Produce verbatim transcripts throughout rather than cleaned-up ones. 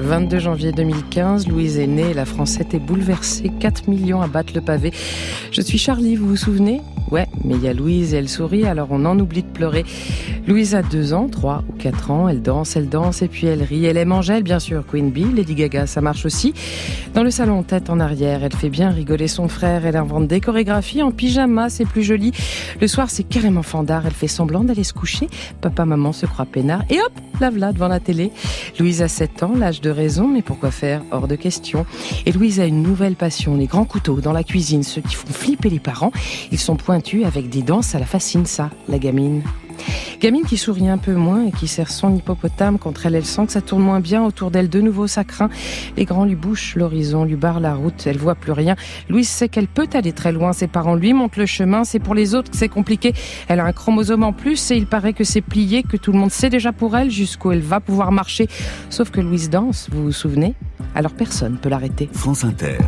vingt-deux janvier deux mille quinze, Louise est née et la Française est bouleversée. quatre millions à battre le pavé. Je suis Charlie, vous vous souvenez ? Ouais, mais il y a Louise et elle sourit, alors on en oublie de pleurer. Louise a deux ans, trois ou quatre ans, elle danse, elle danse et puis elle rit. Elle aime Angèle, bien sûr, Queen Bee, Lady Gaga, ça marche aussi. Dans le salon, tête en arrière, elle fait bien rigoler son frère, elle invente des chorégraphies en pyjama, c'est plus joli. Le soir, c'est carrément fandard, elle fait semblant d'aller se coucher. Papa, maman se croient peinards et hop, la voilà devant la télé. Louise a sept ans, l'âge de raison, mais pourquoi faire ? Hors de question. Et Louise a une nouvelle passion, les grands couteaux dans la cuisine, ceux qui font flipper les parents. Ils sont pointus avec des dents, ça la fascine ça, la gamine. Gamine qui sourit un peu moins et qui serre son hippopotame contre elle, elle sent que ça tourne moins bien autour d'elle, de nouveau ça craint. Les grands lui bouchent l'horizon, lui barrent la route, elle voit plus rien. Louise sait qu'elle peut aller très loin, ses parents lui montrent le chemin, c'est pour les autres que c'est compliqué. Elle a un chromosome en plus et il paraît que c'est plié, que tout le monde sait déjà pour elle jusqu'où elle va pouvoir marcher. Sauf que Louise danse, vous vous souvenez ? Alors personne peut l'arrêter. France Inter.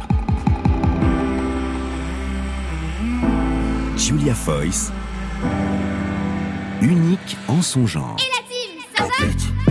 Julia Foyce, unique en son genre. Et la team, ça va ?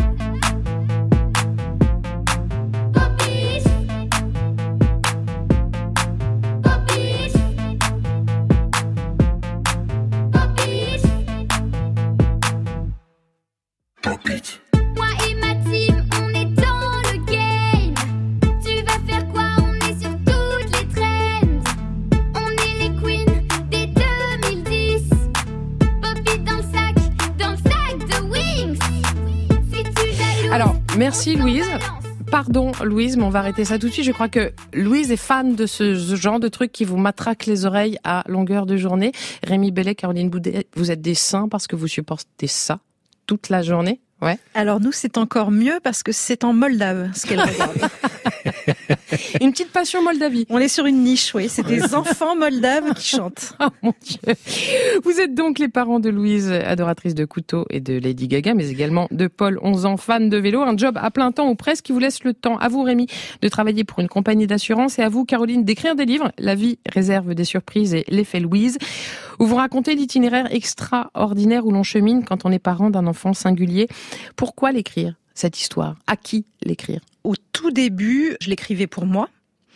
Moi et ma team, on est dans le game. Tu vas faire quoi ? On est sur toutes les trends. On est les queens des deux mille dix. Pop-it dans le sac, dans le sac de Wings. Si tu jalouses, Alors, merci Louise. Pardon Louise, mais on va arrêter ça tout de suite. Je crois que Louise est fan de ce genre de truc qui vous matraque les oreilles à longueur de journée. Rémi Bellet, Caroline Boudet, vous êtes des saints parce que vous supportez ça toute la journée ? Ouais. Alors nous, c'est encore mieux parce que c'est en Moldave, ce qu'elle regarde. Une petite passion Moldavie. On est sur une niche, oui. C'est des enfants moldaves qui chantent. Oh mon Dieu. Vous êtes donc les parents de Louise, adoratrice de couteaux et de Lady Gaga, mais également de Paul, onze ans, fan de vélo. Un job à plein temps ou presque qui vous laisse le temps, à vous Rémi, de travailler pour une compagnie d'assurance et à vous Caroline d'écrire des livres. La vie réserve des surprises et l'effet Louise, où vous racontez l'itinéraire extraordinaire où l'on chemine quand on est parent d'un enfant singulier. Pourquoi l'écrire, cette histoire ? À qui l'écrire ? Au tout début, je l'écrivais pour moi.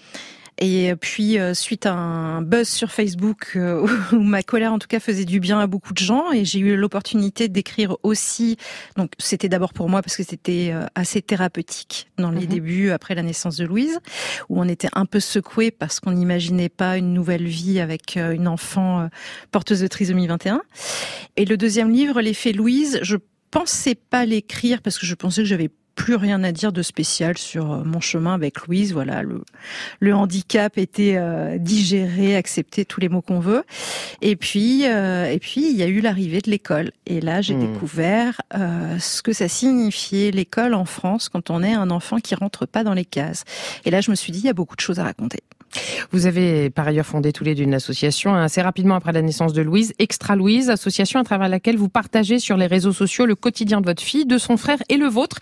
Et puis, suite à un buzz sur Facebook, où ma colère, en tout cas, faisait du bien à beaucoup de gens, et j'ai eu l'opportunité d'écrire aussi. Donc, c'était d'abord pour moi, parce que c'était assez thérapeutique dans les mmh. débuts, après la naissance de Louise, où on était un peu secoué parce qu'on n'imaginait pas une nouvelle vie avec une enfant porteuse de trisomie vingt et un. Et le deuxième livre, L'effet Louise, je pensais pas l'écrire parce que je pensais que j'avais plus rien à dire de spécial sur mon chemin avec Louise. Voilà, le, le handicap était euh, digéré, accepté, tous les mots qu'on veut. Et puis, euh, et puis, il y a eu l'arrivée de l'école. Et là, j'ai mmh. découvert euh, ce que ça signifiait l'école en France quand on est un enfant qui rentre pas dans les cases. Et là, je me suis dit, il y a beaucoup de choses à raconter. Vous avez par ailleurs fondé tous les deux une association assez rapidement après la naissance de Louise, Extra Louise, association à travers laquelle vous partagez sur les réseaux sociaux le quotidien de votre fille, de son frère et le vôtre.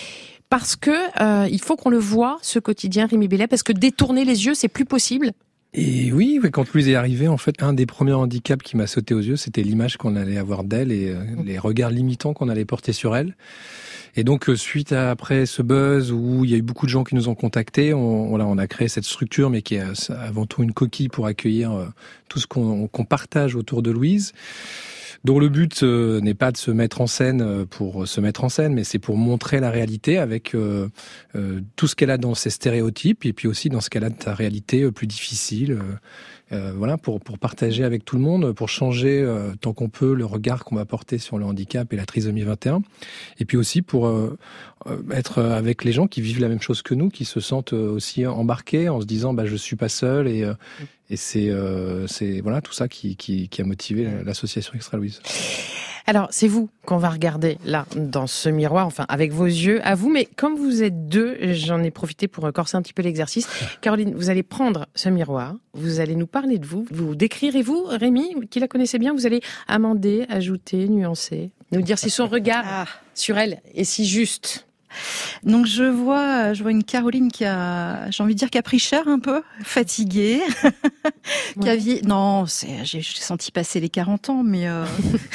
Parce que euh, il faut qu'on le voie, ce quotidien, Rémi Bellet, parce que détourner les yeux, c'est plus possible. Et oui, quand Louise est arrivée, en fait, un des premiers handicaps qui m'a sauté aux yeux, c'était l'image qu'on allait avoir d'elle et euh, les regards limitants qu'on allait porter sur elle. Et donc, suite à après ce buzz où il y a eu beaucoup de gens qui nous ont contactés, on, on, a, on a créé cette structure, mais qui est avant tout une coquille pour accueillir euh, tout ce qu'on, qu'on partage autour de Louise, dont le but euh, n'est pas de se mettre en scène pour se mettre en scène, mais c'est pour montrer la réalité avec euh, euh, tout ce qu'elle a dans ses stéréotypes, et puis aussi dans ce qu'elle a de sa réalité euh, plus difficile. Euh, Euh, voilà, pour pour partager avec tout le monde, pour changer euh, tant qu'on peut le regard qu'on va porter sur le handicap et la trisomie vingt et un, et puis aussi pour euh, être avec les gens qui vivent la même chose que nous, qui se sentent aussi embarqués en se disant bah je suis pas seul, et euh, et c'est euh, c'est voilà tout ça qui qui qui a motivé l'association Extra Louise. Alors, c'est vous qu'on va regarder là, dans ce miroir, enfin, avec vos yeux, à vous. Mais comme vous êtes deux, j'en ai profité pour corser un petit peu l'exercice. Caroline, vous allez prendre ce miroir, vous allez nous parler de vous, vous décrirez-vous, Rémi, qui la connaissait bien, vous allez amender, ajouter, nuancer, nous dire si son regard ah. sur elle est si juste. Donc je vois, je vois une Caroline qui a, j'ai envie de dire, qui a pris cher un peu, fatiguée, qui Ouais. a vie. Non, c'est, j'ai, j'ai senti passer les quarante ans, mais. Euh...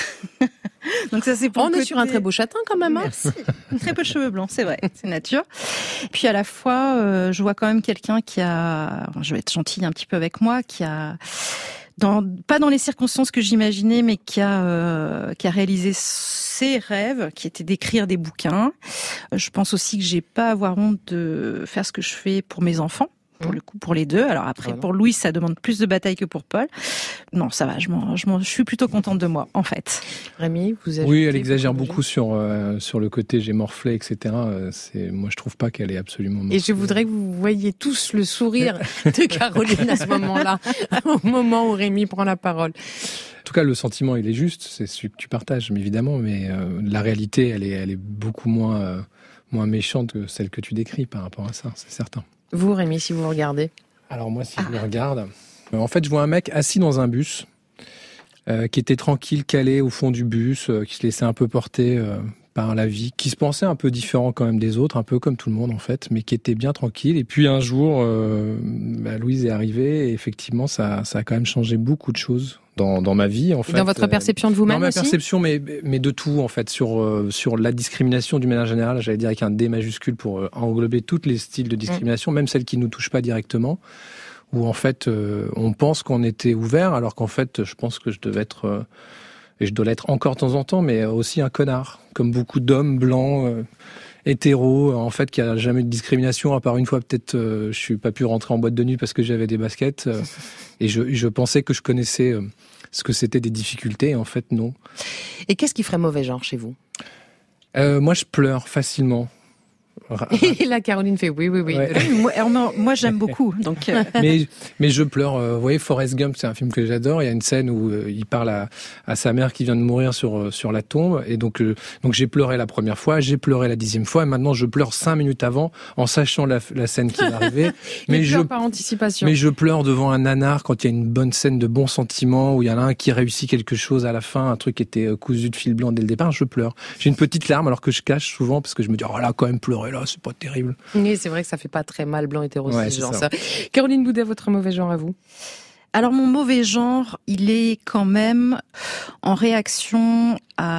Donc ça c'est pour On le est côté- sur un très beau châtain quand même. Hein. Merci. Très peu de cheveux blancs, c'est vrai, c'est nature. Puis à la fois, euh, je vois quand même quelqu'un qui a, enfin, je vais être gentille un petit peu avec moi, qui a, dans, pas dans les circonstances que j'imaginais, mais qui a, euh, qui a réalisé ses rêves, qui était d'écrire des bouquins. Je pense aussi que j'ai pas à avoir honte de faire ce que je fais pour mes enfants. Pour le coup, pour les deux. Alors après, Voilà. pour Louis, ça demande plus de bataille que pour Paul. Non, ça va, je m'en, je m'en, je suis plutôt contente de moi, en fait. Rémi, vous avez. Oui, elle exagère beaucoup sur euh, sur le côté j'ai morflé, et cetera. Euh, C'est moi je trouve pas qu'elle est absolument. Et morflée. je voudrais que vous voyiez tous le sourire de Caroline à ce moment-là, au moment où Rémi prend la parole. En tout cas, le sentiment il est juste, c'est celui que tu partages, mais évidemment, mais euh, la réalité elle est elle est beaucoup moins euh, moins méchante que celle que tu décris par rapport à ça, c'est certain. Vous, Rémi, si vous regardez. Alors moi, si je le regarde, euh, en fait, je vois un mec assis dans un bus, euh, qui était tranquille, calé au fond du bus, euh, qui se laissait un peu porter euh, par la vie, qui se pensait un peu différent quand même des autres, un peu comme tout le monde en fait, mais qui était bien tranquille. Et puis un jour, euh, bah, Louise est arrivée et effectivement, ça, ça a quand même changé beaucoup de choses dans, dans ma vie en fait. Dans votre Euh, perception de vous-même Dans ma aussi perception, mais, mais de tout, en fait, sur, euh, sur la discrimination d'une manière générale, j'allais dire avec un D majuscule pour euh, englober tous les styles de discrimination, même celles qui ne nous touchent pas directement, où en fait, euh, on pense qu'on était ouvert, alors qu'en fait, je pense que je devais être, euh, et je dois l'être encore de temps en temps, mais aussi un connard, comme beaucoup d'hommes blancs, euh, hétéros, en fait, qui a jamais eu de discrimination, à part une fois, peut-être, euh, je suis pas pu rentrer en boîte de nuit parce que j'avais des baskets, euh, et je, je pensais que je connaissais euh, ce que c'était des difficultés, et en fait, non. Et qu'est-ce qui ferait mauvais genre chez vous? Euh, moi, je pleure facilement. Ra- Et là, Caroline fait oui, oui, oui. Ouais. Moi, alors, moi, moi, j'aime beaucoup. Donc, euh, mais, mais je pleure. Euh, vous voyez, Forrest Gump, c'est un film que j'adore. Il y a une scène où euh, il parle à, à sa mère qui vient de mourir sur, euh, sur la tombe. Et donc, euh, donc j'ai pleuré la première fois, j'ai pleuré la dixième fois. Et maintenant, je pleure cinq minutes avant, en sachant la, la scène qui va arriver. mais mais je je par anticipation. Mais je pleure devant un nanar quand il y a une bonne scène de bons sentiments, où il y en a un qui réussit quelque chose à la fin, un truc qui était euh, cousu de fil blanc dès le départ, je pleure. J'ai une petite larme alors que je cache souvent parce que je me dis, oh là, quand même pleurer là, c'est pas terrible. Oui, c'est vrai que ça fait pas très mal blanc hétéro Ouais, genre c'est ça. Caroline Boudet, votre mauvais genre à vous? alors mon mauvais genre, il est quand même en réaction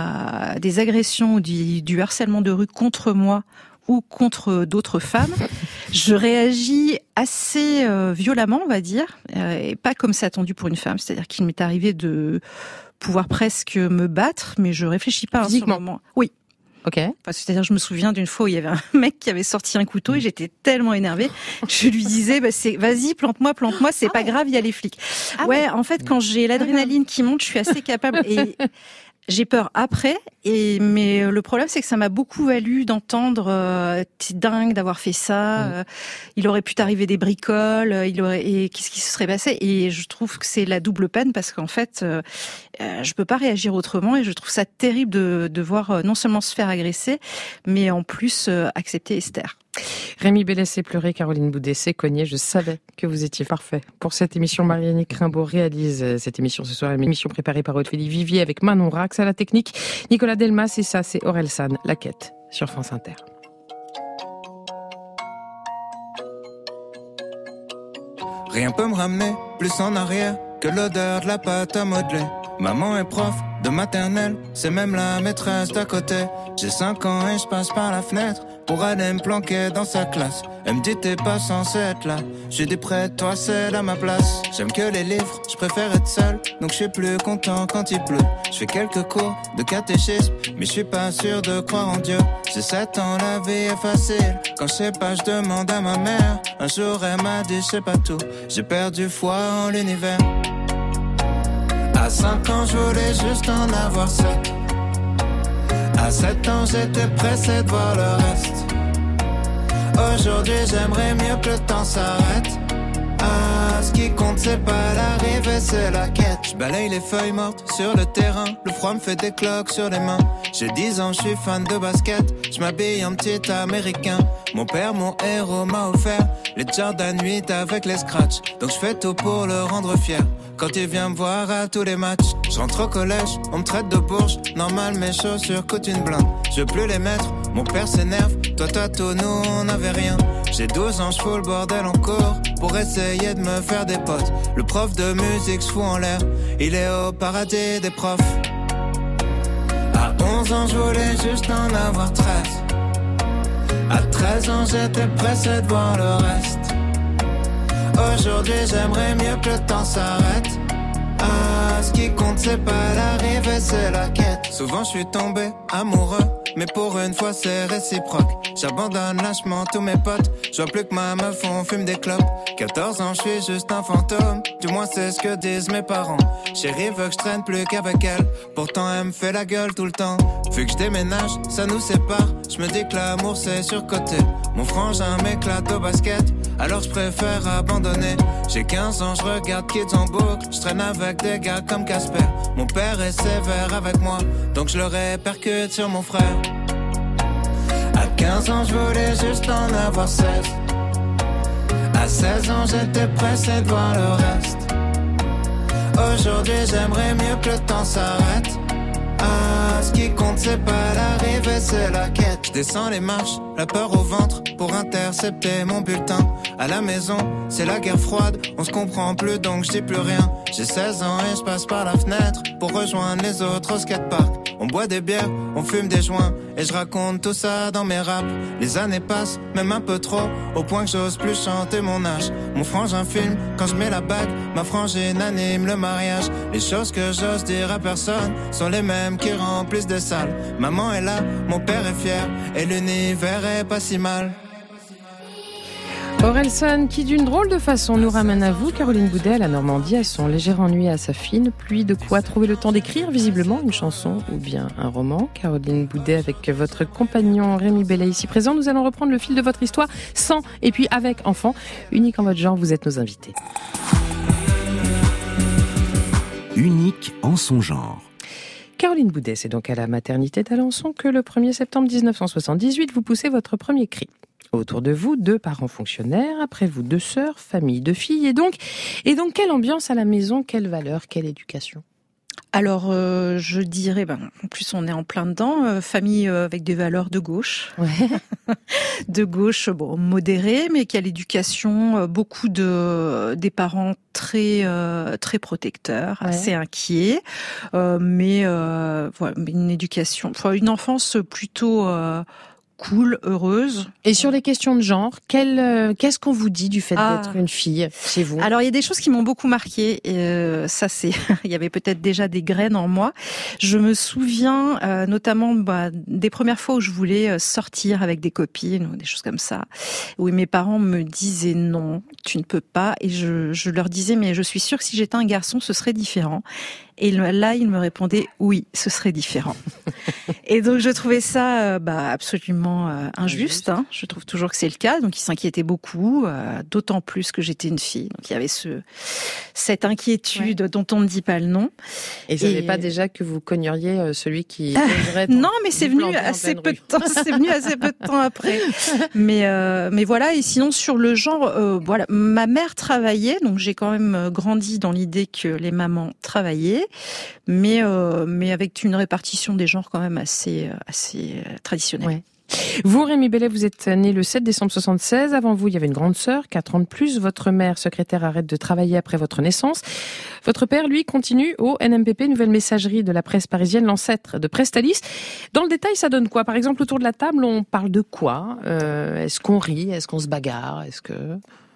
à des agressions ou du, du harcèlement de rue contre moi ou contre d'autres femmes. Je réagis assez euh, violemment, on va dire, euh, et pas comme c'est attendu pour une femme. C'est-à-dire qu'il m'est arrivé de pouvoir presque me battre, mais je réfléchis pas hein, sur le Physiquement. moment. Oui. Ok. Enfin, c'est-à-dire, je me souviens d'une fois où il y avait un mec qui avait sorti un couteau et j'étais tellement énervée. Je lui disais, bah, c'est, vas-y, plante-moi, plante-moi, c'est pas grave, il y a les flics. Ah ouais, en fait, quand j'ai l'adrénaline qui monte, je suis assez capable et j'ai peur après. Et, mais le problème, c'est que ça m'a beaucoup valu d'entendre, euh, t'es dingue d'avoir fait ça, euh, il aurait pu t'arriver des bricoles, il aurait, et qu'est-ce qui se serait passé? Et je trouve que c'est la double peine parce qu'en fait, euh, euh, je peux pas réagir autrement et je trouve ça terrible de, de voir euh, non seulement se faire agresser, mais en plus euh, accepter Esther. Rémi Bellès s'est pleuré, Caroline Boudet s'est cognée. Je savais que vous étiez parfait. Pour cette émission, Marianne Crimbaud réalise cette émission ce soir, une émission préparée par Ophélie Vivier avec Manon Rax à la technique, Nicolas Delmas, et ça, c'est Aurel San, La Quête, sur France Inter. Rien peut me ramener plus en arrière que l'odeur de la pâte à modeler. Maman est prof de maternelle, c'est même la maîtresse d'à côté. J'ai cinq ans et je passe par la fenêtre pour aller me planquer dans sa classe. Elle me dit t'es pas censé être là. J'ai dit près de toi c'est à ma place. J'aime que les livres, je préfère être seul, donc je suis plus content quand il pleut. Je fais quelques cours de catéchisme, mais je suis pas sûr de croire en Dieu. J'ai sept ans, la vie est facile. Quand je sais pas, je demande à ma mère. Un jour elle m'a dit je sais pas tout. J'ai perdu foi en l'univers. À cinq ans, je voulais juste en avoir sept. À sept ans, j'étais pressé de voir le reste. Aujourd'hui, j'aimerais mieux que le temps s'arrête. Ah, ce qui compte, c'est pas l'arrivée, c'est la quête. Je balaye les feuilles mortes sur le terrain. Le froid me fait des cloques sur les mains. J'ai dix ans, je suis fan de basket. Je m'habille en petit américain. Mon père, mon héros, m'a offert les Jordan huit avec les scratchs. Donc je fais tout pour le rendre fier. Quand il vient me voir à tous les matchs, je rentre au collège, on me traite de bourge. Normal, mes chaussures coûtent une blinde. Je veux plus les mettre Mon père s'énerve, toi t'as tout, nous on n'avait rien. J'ai douze ans, je fous le bordel en cours pour essayer de me faire des potes. Le prof de musique se fout en l'air, il est au paradis des profs. À onze ans, je voulais juste en avoir treize. À treize ans, j'étais pressé de voir le reste. Aujourd'hui, j'aimerais mieux que le temps s'arrête. Ah, ce qui compte, c'est pas l'arrivée, c'est la quête. Souvent, je suis tombé amoureux, mais pour une fois, c'est réciproque. J'abandonne lâchement tous mes potes. Je vois plus que ma meuf, on fume des clopes. quatorze ans, je suis juste un fantôme. Du moins, c'est ce que disent mes parents. Chérie veut que je traîne plus qu'avec elle. Pourtant, elle me fait la gueule tout le temps. Vu que je déménage, ça nous sépare. Je me dis que l'amour, c'est surcoté. Mon frangin m'éclate au basket, alors je préfère abandonner. J'ai quinze ans, je regarde Kids en boucle. Je traîne avec des gars comme Casper. Mon père est sévère avec moi, donc je le répercute sur mon frère. À quinze ans, je voulais juste en avoir seize. À seize ans, j'étais pressé de voir le reste. Aujourd'hui, j'aimerais mieux que le temps s'arrête. Ah, ce qui compte, c'est pas l'arrivée, c'est la quête. Je descends les marches, la peur au ventre, pour intercepter mon bulletin. À la maison, c'est la guerre froide, on se comprend plus donc je dis plus rien. J'ai seize ans et je passe par la fenêtre pour rejoindre les autres au skatepark. On boit des bières, on fume des joints et je raconte tout ça dans mes raps. Les années passent, même un peu trop, au point que j'ose plus chanter mon âge. Mon frangin filme quand je mets la bague, ma frangine anime le mariage. Les choses que j'ose dire à personne sont les mêmes qui remplissent des salles. Maman est là, mon père est fier et l'univers est pas si mal. Orelsan, qui d'une drôle de façon nous ramène à vous, Caroline Boudet, à la Normandie, à son léger ennui, à sa fine pluie, de quoi trouver le temps d'écrire visiblement une chanson ou bien un roman. Caroline Boudet avec votre compagnon Rémi Bellet ici présent. Nous allons reprendre le fil de votre histoire sans et puis avec enfants. Unique en votre genre, vous êtes nos invités. Unique en son genre. Caroline Boudet, c'est donc à la maternité d'Alençon que le premier septembre dix-neuf cent soixante-dix-huit, vous poussez votre premier cri. Autour de vous, deux parents fonctionnaires, après vous, deux sœurs, famille de filles. Et donc, et donc quelle ambiance à la maison, quelle valeur, quelle éducation ? Alors, euh, je dirais, ben, en plus on est en plein dedans, euh, famille euh, avec des valeurs de gauche, ouais. de gauche, bon, modérée, mais qui a l'éducation, euh, beaucoup de des parents très euh, très protecteurs, ouais. assez inquiets, euh, mais euh, voilà, une éducation, enfin une enfance plutôt euh, cool, heureuse. Et sur les questions de genre, quel, euh, qu'est-ce qu'on vous dit du fait ah. d'être une fille chez vous ? Alors, il y a des choses qui m'ont beaucoup marquée. Et, euh, ça, c'est, il y avait peut-être déjà des graines en moi. Je me souviens, euh, notamment, bah, des premières fois où je voulais sortir avec des copines ou des choses comme ça, où mes parents me disaient non, tu ne peux pas. Et je, je leur disais, mais je suis sûre que si j'étais un garçon, ce serait différent. Et là, il me répondait oui, ce serait différent. Et donc, je trouvais ça euh, bah, absolument euh, injuste. Hein. Je trouve toujours que c'est le cas. Donc, il s'inquiétait beaucoup, euh, d'autant plus que j'étais une fille. Donc, il y avait ce cette inquiétude ouais. dont on ne dit pas le nom. Et ce n'est pas déjà que vous cogneriez euh, celui qui oserait non, mais c'est venu assez peu de temps. C'est venu assez peu de temps après. Mais euh, mais voilà. Et sinon, sur le genre, euh, voilà, ma mère travaillait, donc j'ai quand même grandi dans l'idée que les mamans travaillaient. Mais euh, mais avec une répartition des genres quand même assez assez traditionnelle. Ouais. Vous, Rémi Bellet, vous êtes né le sept décembre soixante-seize. Avant vous, il y avait une grande sœur, quatre ans de plus. Votre mère, secrétaire, arrête de travailler après votre naissance. Votre père, lui, continue au N M P P, Nouvelle Messagerie de la presse parisienne, l'ancêtre de Prestalis. Dans le détail, ça donne quoi ? Par exemple, autour de la table, on parle de quoi ? euh, Est-ce qu'on rit ? Est-ce qu'on se bagarre ? Est-ce que...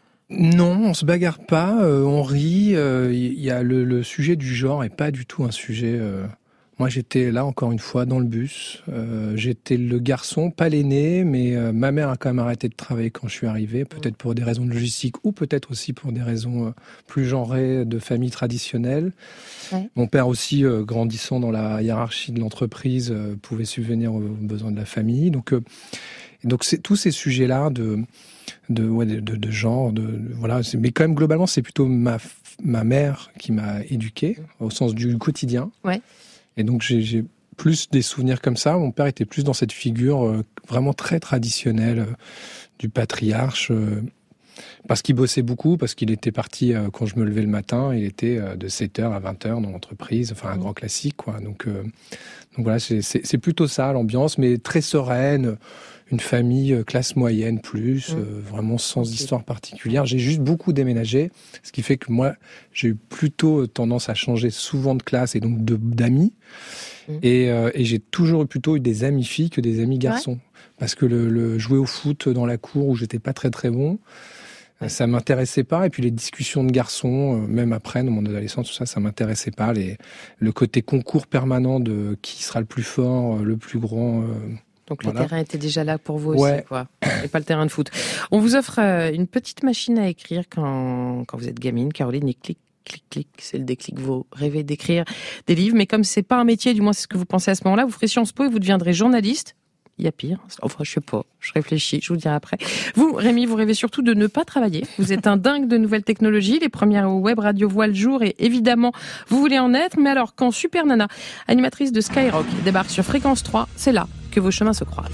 Non, on se bagarre pas, euh, on rit. Il euh, y a le, le sujet du genre est pas du tout un sujet. Euh... Moi, j'étais là encore une fois dans le bus. Euh, j'étais le garçon, pas l'aîné, mais euh, ma mère a quand même arrêté de travailler quand je suis arrivé, peut-être pour des raisons de logistique ou peut-être aussi pour des raisons euh, plus genrées de famille traditionnelle. Ouais. Mon père aussi, euh, grandissant dans la hiérarchie de l'entreprise, euh, pouvait subvenir aux besoins de la famille. Donc, euh, donc c'est tous ces sujets-là de de ouais de, de, de genre de, de voilà c'est, mais quand même globalement c'est plutôt ma ma mère qui m'a éduqué au sens du quotidien ouais et donc j'ai, j'ai plus des souvenirs comme ça. Mon père était plus dans cette figure euh, vraiment très traditionnelle euh, du patriarche euh, parce qu'il bossait beaucoup, parce qu'il était parti euh, quand je me levais le matin, il était euh, de sept heures à vingt heures dans l'entreprise, enfin un grand classique, quoi. Donc, euh, donc voilà, c'est, c'est, c'est plutôt ça l'ambiance, mais très sereine. Une famille euh, classe moyenne plus, mmh. euh, vraiment sans okay. histoire particulière. J'ai juste beaucoup déménagé, ce qui fait que moi, j'ai eu plutôt tendance à changer souvent de classe et donc de, d'amis. Mmh. Et, euh, et j'ai toujours eu plutôt eu des amis filles que des amis garçons. Ouais. Parce que le, le jouer au foot dans la cour où j'étais pas très très bon, ouais. ça m'intéressait pas. Et puis les discussions de garçons, euh, même après, dans mon adolescence, tout ça, ça m'intéressait pas. Les, le côté concours permanent de qui sera le plus fort, le plus grand... Euh, Donc le voilà. terrain était déjà là pour vous ouais. aussi, quoi. Et pas le terrain de foot. On vous offre euh, une petite machine à écrire quand, quand vous êtes gamine, Caroline, et clic, clic, clic, c'est le déclic. Vous rêvez d'écrire des livres, mais comme c'est pas un métier, du moins c'est ce que vous pensez à ce moment-là, vous ferez Sciences Po et vous deviendrez journaliste. Il y a pire. Enfin, je sais pas. Je réfléchis. Je vous dirai après. Vous, Rémi, vous rêvez surtout de ne pas travailler. Vous êtes un dingue de nouvelles technologies. Les premières web radios voient le jour et évidemment, vous voulez en être. Mais alors, quand Super Nana, animatrice de Skyrock, débarque sur Fréquence trois, c'est là que vos chemins se croisent.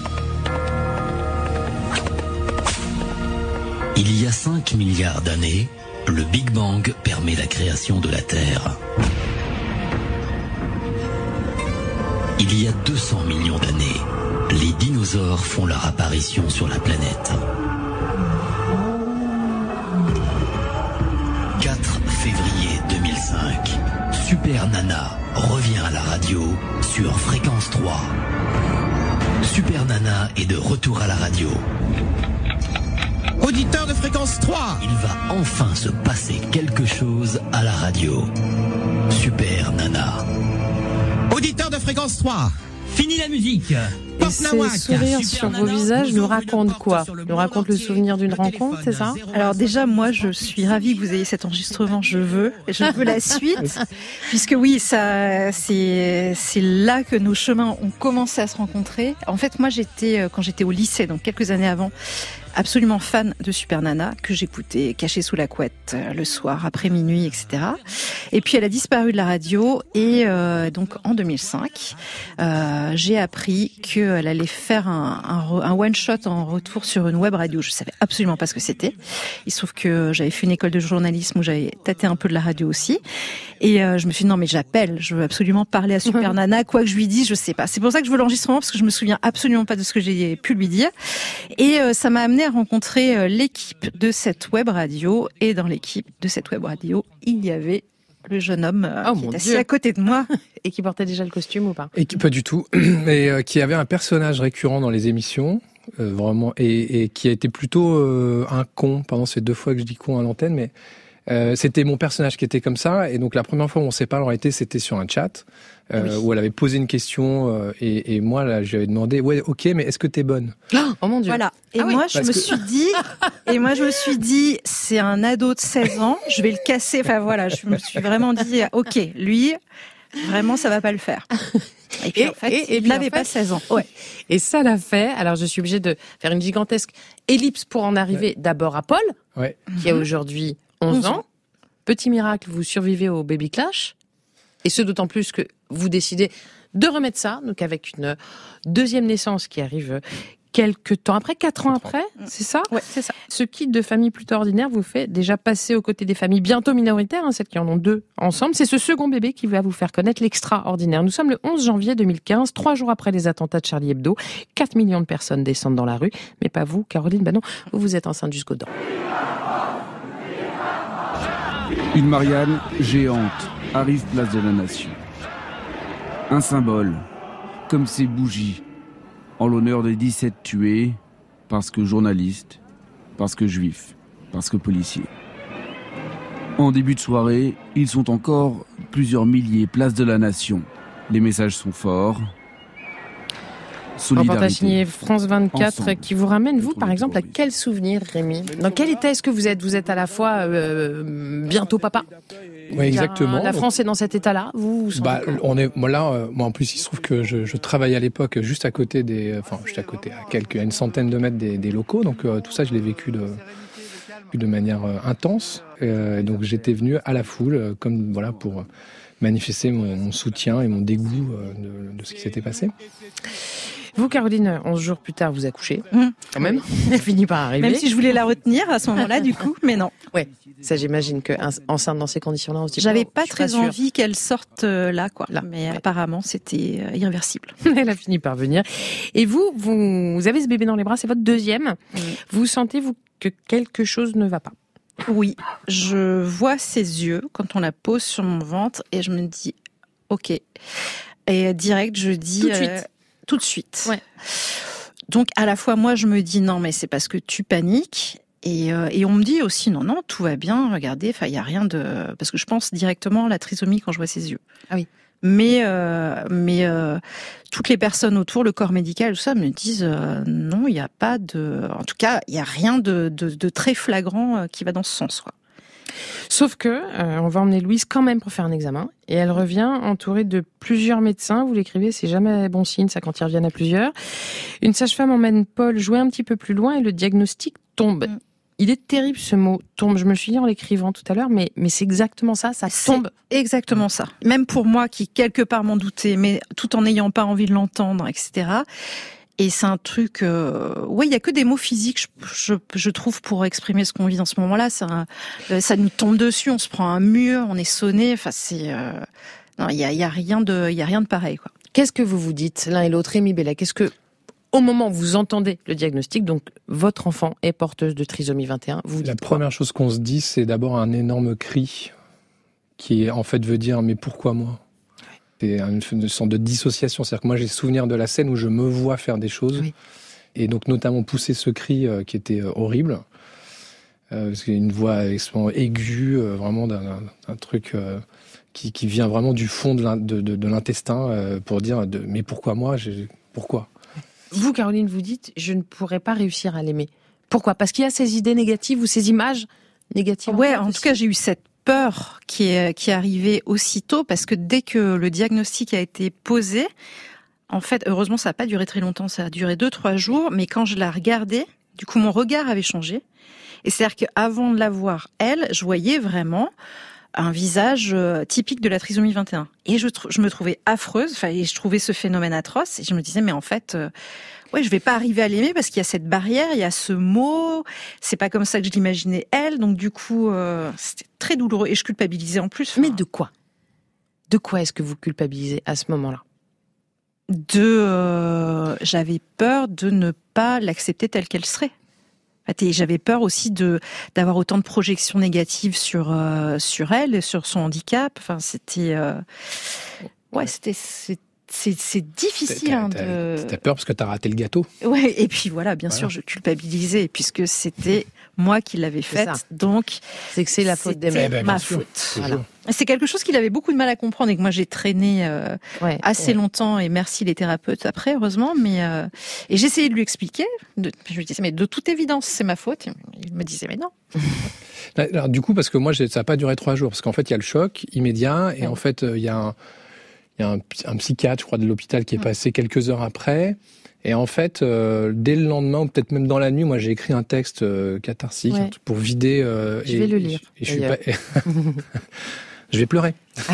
Il y a cinq milliards d'années, le Big Bang permet la création de la Terre. Il y a deux cents millions d'années, les dinosaures font leur apparition sur la planète. quatre février deux mille cinq, Super Nana revient à la radio sur Fréquence trois. Super Nana est de retour à la radio. Auditeur de Fréquence trois, il va enfin se passer quelque chose à la radio. Super Nana. Auditeur de Fréquence trois, fini la musique. Et ces sourires sur vos visages nous racontent quoi ? Nous racontent le souvenir d'une rencontre, c'est ça ? Alors déjà, moi, je suis ravie que vous ayez cet enregistrement. Je veux, je veux la suite, puisque oui, ça, c'est, c'est là que nos chemins ont commencé à se rencontrer. En fait, moi, j'étais quand j'étais au lycée, donc quelques années avant, absolument fan de Super Nana, que j'écoutais cachée sous la couette le soir, après minuit, et cetera. Et puis elle a disparu de la radio, et euh, donc en deux mille cinq, euh, j'ai appris qu'elle allait faire un, un, un one-shot en retour sur une web radio. Je savais absolument pas ce que c'était. Il se trouve que j'avais fait une école de journalisme où j'avais tâté un peu de la radio aussi. Et euh, je me suis dit non mais j'appelle, je veux absolument parler à Super Nana, quoi que je lui dise, je sais pas. C'est pour ça que je veux l'enregistrement, parce que je me souviens absolument pas de ce que j'ai pu lui dire. Et euh, ça m'a amené à rencontrer l'équipe de cette web radio, et dans l'équipe de cette web radio, il y avait le jeune homme oh qui est assis Dieu. à côté de moi. Et qui portait déjà le costume ou pas ? Et qui, pas du tout, mais euh, qui avait un personnage récurrent dans les émissions, euh, vraiment, et, et qui a été plutôt euh, un con pendant ces deux fois que je dis con à l'antenne, mais euh, c'était mon personnage qui était comme ça, et donc la première fois où on s'est parlé, en réalité, c'était sur un chat, euh, oui. où elle avait posé une question, euh, et, et moi, là, je lui avais demandé, ouais, ok, mais est-ce que t'es bonne ? Oh mon Dieu. Voilà. Et ah moi, oui, je me que... suis dit, et moi, je me suis dit, c'est un ado de seize ans, je vais le casser. Enfin, voilà, je me suis vraiment dit, ok, lui, vraiment, ça va pas le faire. Et puis, et, en fait, et, et il puis, n'avait en fait, pas seize ans. Ouais. Et ça l'a fait. Alors, je suis obligée de faire une gigantesque ellipse pour en arriver ouais. d'abord à Paul, ouais. qui a aujourd'hui onze ans. Petit miracle, vous survivez au Baby Clash. Et ce, d'autant plus que vous décidez de remettre ça, donc avec une deuxième naissance qui arrive quelques temps après, quatre ans après, c'est ça ? Ouais, c'est ça. Ce kit de famille plutôt ordinaire vous fait déjà passer aux côtés des familles bientôt minoritaires, hein, celles qui en ont deux ensemble. C'est ce second bébé qui va vous faire connaître l'extraordinaire. Nous sommes le onze janvier deux mille quinze, trois jours après les attentats de Charlie Hebdo. quatre millions de personnes descendent dans la rue, mais pas vous, Caroline. Ben non, vous, vous êtes enceinte jusqu'aux dents. Une Marianne géante arrive place de la Nation. Un symbole, comme ces bougies, en l'honneur des dix-sept tués, parce que journalistes, parce que juifs, parce que policiers. En début de soirée, ils sont encore plusieurs milliers place de la Nation. Les messages sont forts. Solidarité. Reportage signé France vingt-quatre Ensemble. Qui vous ramène, vous, par exemple, à quel souvenir, Rémi ? Dans quel état est-ce que vous êtes ? Vous êtes à la fois euh, bientôt papa. Oui, exactement. La France est dans cet état-là. Vous, vous bah, on est, moi là, euh, moi en plus, il se trouve que je, je travaillais à l'époque juste à côté des, enfin, juste à côté, à quelques, à une centaine de mètres des, des locaux. Donc euh, tout ça, je l'ai vécu de, de manière euh, intense. Euh, donc j'étais venu à la foule, euh, comme voilà, pour manifester mon, mon soutien et mon dégoût euh, de, de ce qui s'était passé. Vous, Caroline, onze jours plus tard, vous accouchez. Mmh. Quand même, elle finit par arriver. Même si je voulais la retenir à ce moment-là, du coup, mais non. Ouais, ça j'imagine que enceinte dans ces conditions-là, on se dit. J'avais oh, pas je suis très sûre. envie qu'elle sorte euh, là, quoi. Là, mais ouais. apparemment, c'était euh, irréversible. Elle a fini par venir. Et vous, vous, vous avez ce bébé dans les bras, c'est votre deuxième. Mmh. Vous sentez, vous, que quelque chose ne va pas? Oui, je vois ses yeux quand on la pose sur mon ventre et je me dis, ok. Et direct, je dis... Tout de suite. euh, tout de suite. Ouais. Donc, à la fois, moi, je me dis, non, mais c'est parce que tu paniques. Et, euh, et on me dit aussi, non, non, tout va bien, regardez, enfin, il n'y a rien de... Parce que je pense directement à la trisomie quand je vois ses yeux. Ah oui. Mais, euh, mais euh, toutes les personnes autour, le corps médical, tout ça, me disent euh, non, il n'y a pas de... En tout cas, il n'y a rien de, de, de très flagrant euh, qui va dans ce sens, quoi. Sauf que, euh, on va emmener Louise quand même pour faire un examen. Et elle revient entourée de plusieurs médecins. Vous l'écrivez, c'est jamais bon signe, ça, quand ils reviennent à plusieurs. Une sage-femme emmène Paul jouer un petit peu plus loin et le diagnostic tombe. Mm. Il est terrible ce mot tombe. Je me le suis dit en l'écrivant tout à l'heure, mais, mais c'est exactement ça, ça tombe. C'est exactement ça. Même pour moi qui quelque part m'en doutais, mais tout en n'ayant pas envie de l'entendre, et cetera. Et c'est un truc, euh... ouais, il y a que des mots physiques, je, je, je trouve, pour exprimer ce qu'on vit dans ce moment-là. Ça, ça nous tombe dessus, on se prend un mur, on est sonné. Enfin, c'est, euh... non, il y a, il y a rien de, il y a rien de pareil, quoi. Qu'est-ce que vous vous dites l'un et l'autre, Rémi Bella? Qu'est-ce que au moment où vous entendez le diagnostic, donc votre enfant est porteuse de trisomie vingt et un, vous La dites première chose qu'on se dit, c'est d'abord un énorme cri qui en fait veut dire « mais pourquoi moi ?» C'est une sorte de dissociation, c'est-à-dire que moi j'ai souvenir de la scène où je me vois faire des choses, oui. Et donc notamment pousser ce cri euh, qui était euh, horrible, euh, parce qu'il y a une voix extrêmement aiguë, euh, vraiment d'un, d'un, d'un truc euh, qui, qui vient vraiment du fond de, de, de, de l'intestin euh, pour dire de, « mais pourquoi moi j'ai, pourquoi ?» Vous, Caroline, vous dites « je ne pourrais pas réussir à l'aimer ». Pourquoi? Parce qu'il y a ces idées négatives ou ces images négatives? Ouais, en, en tout cas, j'ai eu cette peur qui est, qui est arrivée aussitôt, parce que dès que le diagnostic a été posé, en fait, heureusement, ça n'a pas duré très longtemps, ça a duré deux, trois jours, mais quand je la regardais, du coup, mon regard avait changé. Et c'est-à-dire qu'avant de la voir, elle, je voyais vraiment un visage typique de la trisomie vingt et un. Et je, je me trouvais affreuse, enfin, et je trouvais ce phénomène atroce, et je me disais, mais en fait, euh, ouais, je vais pas arriver à l'aimer parce qu'il y a cette barrière, il y a ce mot, c'est pas comme ça que je l'imaginais elle, donc du coup, euh, c'était très douloureux, et je culpabilisais en plus. Mais de quoi? De quoi est-ce que vous culpabilisez à ce moment-là? De, euh, j'avais peur de ne pas l'accepter telle qu'elle serait. Et j'avais peur aussi de d'avoir autant de projections négatives sur euh, sur elle, sur son handicap. Enfin, c'était euh... ouais, c'était c'est c'est, c'est difficile. T'as, hein, t'as, de... t'as peur parce que t'as raté le gâteau. Ouais, et puis voilà, bien voilà. sûr, je culpabilisais puisque c'était moi qui l'avais faite. Donc c'est que c'est la faute des mères. C'était ma sûr, faute. Voilà. C'est quelque chose qu'il avait beaucoup de mal à comprendre et que moi j'ai traîné euh, ouais, assez ouais. longtemps, et merci les thérapeutes après, heureusement. Mais euh, et j'essayais de lui expliquer. De, je lui disais mais de toute évidence c'est ma faute. Il me disait mais non. Alors, du coup, parce que moi ça n'a pas duré trois jours, parce qu'en fait il y a le choc immédiat et ouais. en fait il y a un il y a un, un psychiatre, je crois, de l'hôpital qui est passé quelques heures après. Et en fait, euh, dès le lendemain, ou peut-être même dans la nuit, moi j'ai écrit un texte euh, catharsique ouais. pour vider. Euh, je et, vais le lire. Et, et je suis pas. Je vais pleurer.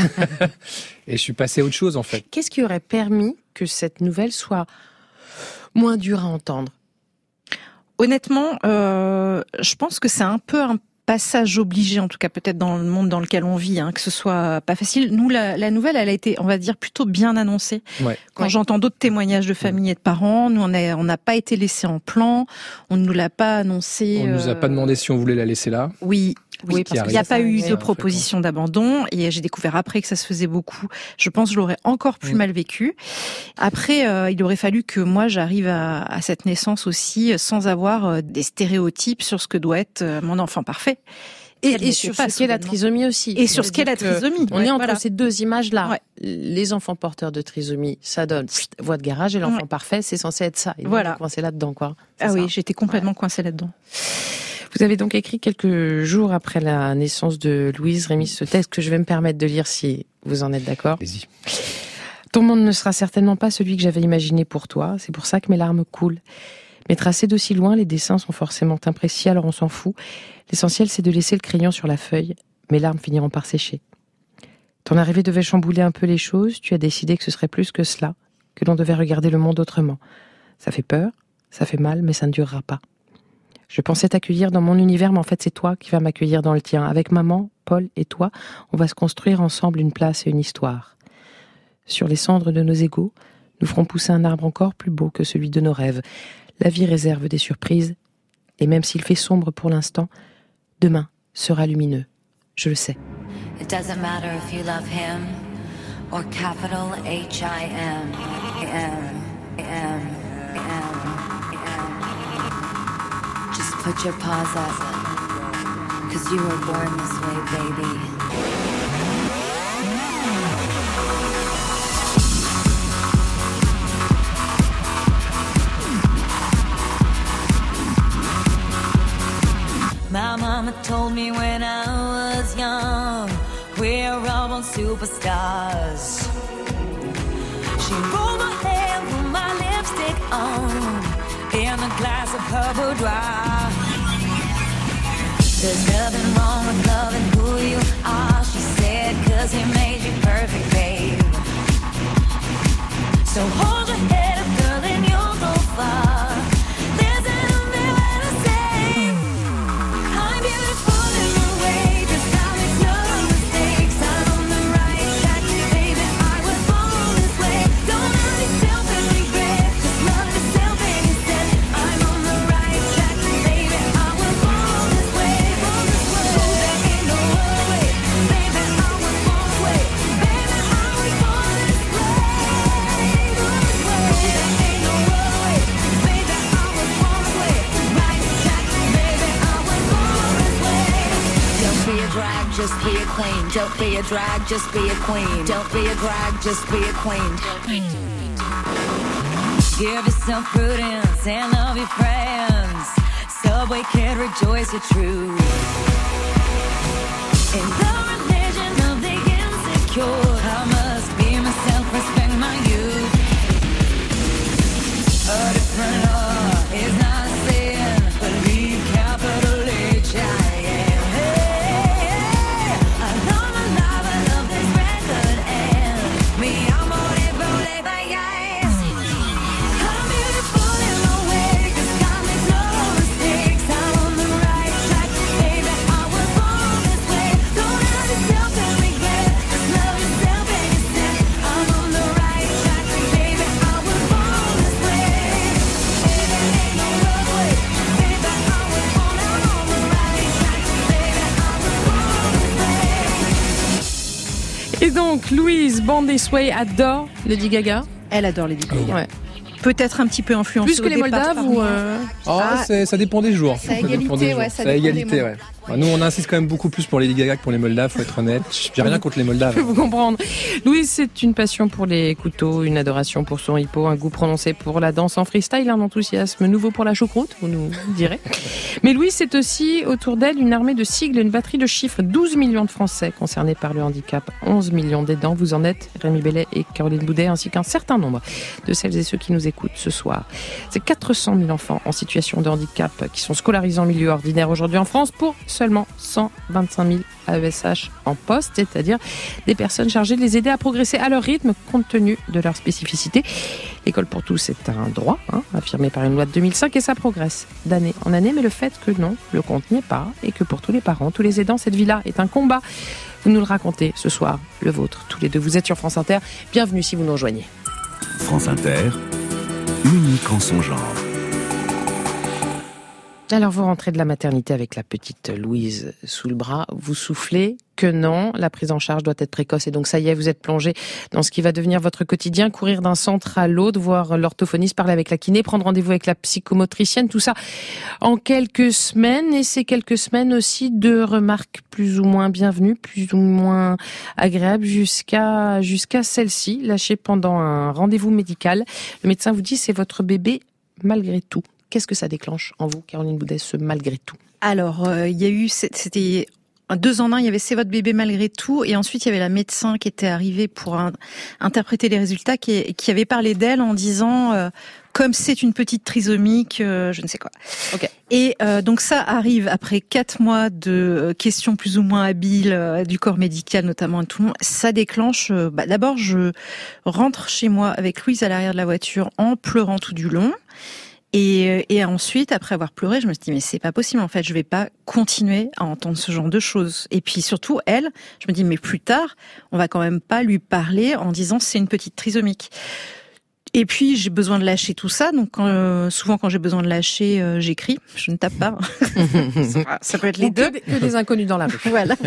Et je suis passé à autre chose, en fait. Qu'est-ce qui aurait permis que cette nouvelle soit moins dure à entendre? Honnêtement, euh, je pense que c'est un peu un passage obligé, en tout cas peut-être dans le monde dans lequel on vit, hein, que ce soit pas facile. Nous, la, la nouvelle, elle a été, on va dire, plutôt bien annoncée. Ouais. Quand ouais. j'entends d'autres témoignages de familles et de parents, nous, on n'a on n'a pas été laissés en plan, on ne nous l'a pas annoncé. On ne euh... nous a pas demandé si on voulait la laisser là. Oui. Oui, parce qu'il n'y a pas eu de ça, proposition d'abandon, et j'ai découvert après que ça se faisait beaucoup. Je pense que je l'aurais encore plus mmh. mal vécu. Après, euh, il aurait fallu que moi j'arrive à, à cette naissance aussi sans avoir euh, des stéréotypes sur ce que doit être euh, mon enfant parfait. Et, et sur ce qu'est la trisomie aussi. Et sur ce qu'est la trisomie. On ouais, est entre voilà. ces deux images-là. Ouais. Les enfants porteurs de trisomie, ça donne pff, voie de garage, et l'enfant ouais. parfait, c'est censé être ça. Et voilà. donc, coincé là-dedans, quoi. C'est ah ça. Oui, j'étais complètement ouais. coincée là-dedans. Vous avez donc écrit quelques jours après la naissance de Louise, Rémi, ce texte que je vais me permettre de lire si vous en êtes d'accord. Allez-y. Ton monde ne sera certainement pas celui que j'avais imaginé pour toi, c'est pour ça que mes larmes coulent. Mais tracés d'aussi loin, les dessins sont forcément imprécis, alors on s'en fout. L'essentiel, c'est de laisser le crayon sur la feuille. Mes larmes finiront par sécher. Ton arrivée devait chambouler un peu les choses, tu as décidé que ce serait plus que cela, que l'on devait regarder le monde autrement. Ça fait peur, ça fait mal, mais ça ne durera pas. Je pensais t'accueillir dans mon univers, mais en fait c'est toi qui vas m'accueillir dans le tien. Avec maman, Paul et toi, on va se construire ensemble une place et une histoire. Sur les cendres de nos égaux, nous ferons pousser un arbre encore plus beau que celui de nos rêves. La vie réserve des surprises, et même s'il fait sombre pour l'instant, demain sera lumineux. Je le sais. It doesn't matter if you love him or capital H I M. M, M, M, M. Just put your paws up, 'cause you were born this way, baby. My mama told me when I was young, we're all born superstars. She rolled my hair, put my lipstick on, in a glass of her boudoir. There's nothing wrong with loving who you are, she said, 'cause he made you perfect, babe. So hold your head up, girl, and you'll go far. Just be a queen. Don't be a drag, just be a queen. Don't be a drag, just be a queen. Give yourself prudence and love your friends. Subway kid, rejoice your truth. In the religion of the insecure, I must be myself, respect my youth. A different law is not a sin, but leave capital H I M. Et donc, Louise Bandesway adore Lady Gaga. Elle adore Lady Gaga. Ouais. Peut-être un petit peu influencée plus que les Moldaves ou euh... oh, ah, c'est, ça dépend des jours. C'est à égalité, ouais. Ça c'est à égalité, ouais. Bah, nous, on insiste quand même beaucoup plus pour Lady Gaga que pour les Moldaves, faut être honnête. J'ai rien contre les Moldaves. Je peux vous comprendre. Louise, c'est une passion pour les couteaux, une adoration pour son hippo, un goût prononcé pour la danse en freestyle, un enthousiasme nouveau pour la choucroute, vous nous direz. Mais Louise, c'est aussi autour d'elle une armée de sigles, une batterie de chiffres. douze millions de Français concernés par le handicap, onze millions d'aidants. Vous en êtes, Rémi Bellet et Caroline Boudet, ainsi qu'un certain nombre de celles et ceux qui nous écoutent ce soir. C'est quatre cent mille enfants en situation de handicap qui sont scolarisés en milieu ordinaire aujourd'hui en France pour seulement cent vingt-cinq mille A E S H en poste, c'est-à-dire des personnes chargées de les aider à progresser à leur rythme compte tenu de leur spécificité. L'école pour tous est un droit, hein, affirmé par une loi de deux mille cinq, et ça progresse d'année en année, mais le fait que non, le compte n'y est pas, et que pour tous les parents, tous les aidants, cette vie-là est un combat. Vous nous le racontez ce soir, le vôtre, tous les deux. Vous êtes sur France Inter, bienvenue si vous nous rejoignez. France Inter, unique en son genre. Alors vous rentrez de la maternité avec la petite Louise sous le bras, vous soufflez que non, la prise en charge doit être précoce et donc ça y est, vous êtes plongé dans ce qui va devenir votre quotidien, courir d'un centre à l'autre, voir l'orthophoniste, parler avec la kiné, prendre rendez-vous avec la psychomotricienne, tout ça en quelques semaines, et ces quelques semaines aussi de remarques plus ou moins bienvenues, plus ou moins agréables, jusqu'à jusqu'à celle-ci, lâchée pendant un rendez-vous médical. Le médecin vous dit c'est votre bébé malgré tout. Qu'est-ce que ça déclenche en vous, Caroline Boudet, ce malgré tout ? Alors, il euh, y a eu, c'était un deux en un, il y avait C'est votre bébé malgré tout, et ensuite il y avait la médecin qui était arrivée pour un, interpréter les résultats, qui, qui avait parlé d'elle en disant euh, comme c'est une petite trisomique, euh, je ne sais quoi. Okay. Et euh, donc ça arrive après quatre mois de euh, questions plus ou moins habiles euh, du corps médical notamment et tout le monde. Ça déclenche. Euh, bah, d'abord, je rentre chez moi avec Louise à l'arrière de la voiture en pleurant tout du long. Et, et ensuite, après avoir pleuré, je me suis dit mais c'est pas possible en fait, je vais pas continuer à entendre ce genre de choses. Et puis surtout elle, je me dis mais plus tard, on va quand même pas lui parler en disant c'est une petite trisomique. Et puis j'ai besoin de lâcher tout ça, donc quand, euh, souvent quand j'ai besoin de lâcher, euh, j'écris, je ne tape pas. ça, ça peut être les Ou deux. Que, que des inconnus dans la rue. Voilà.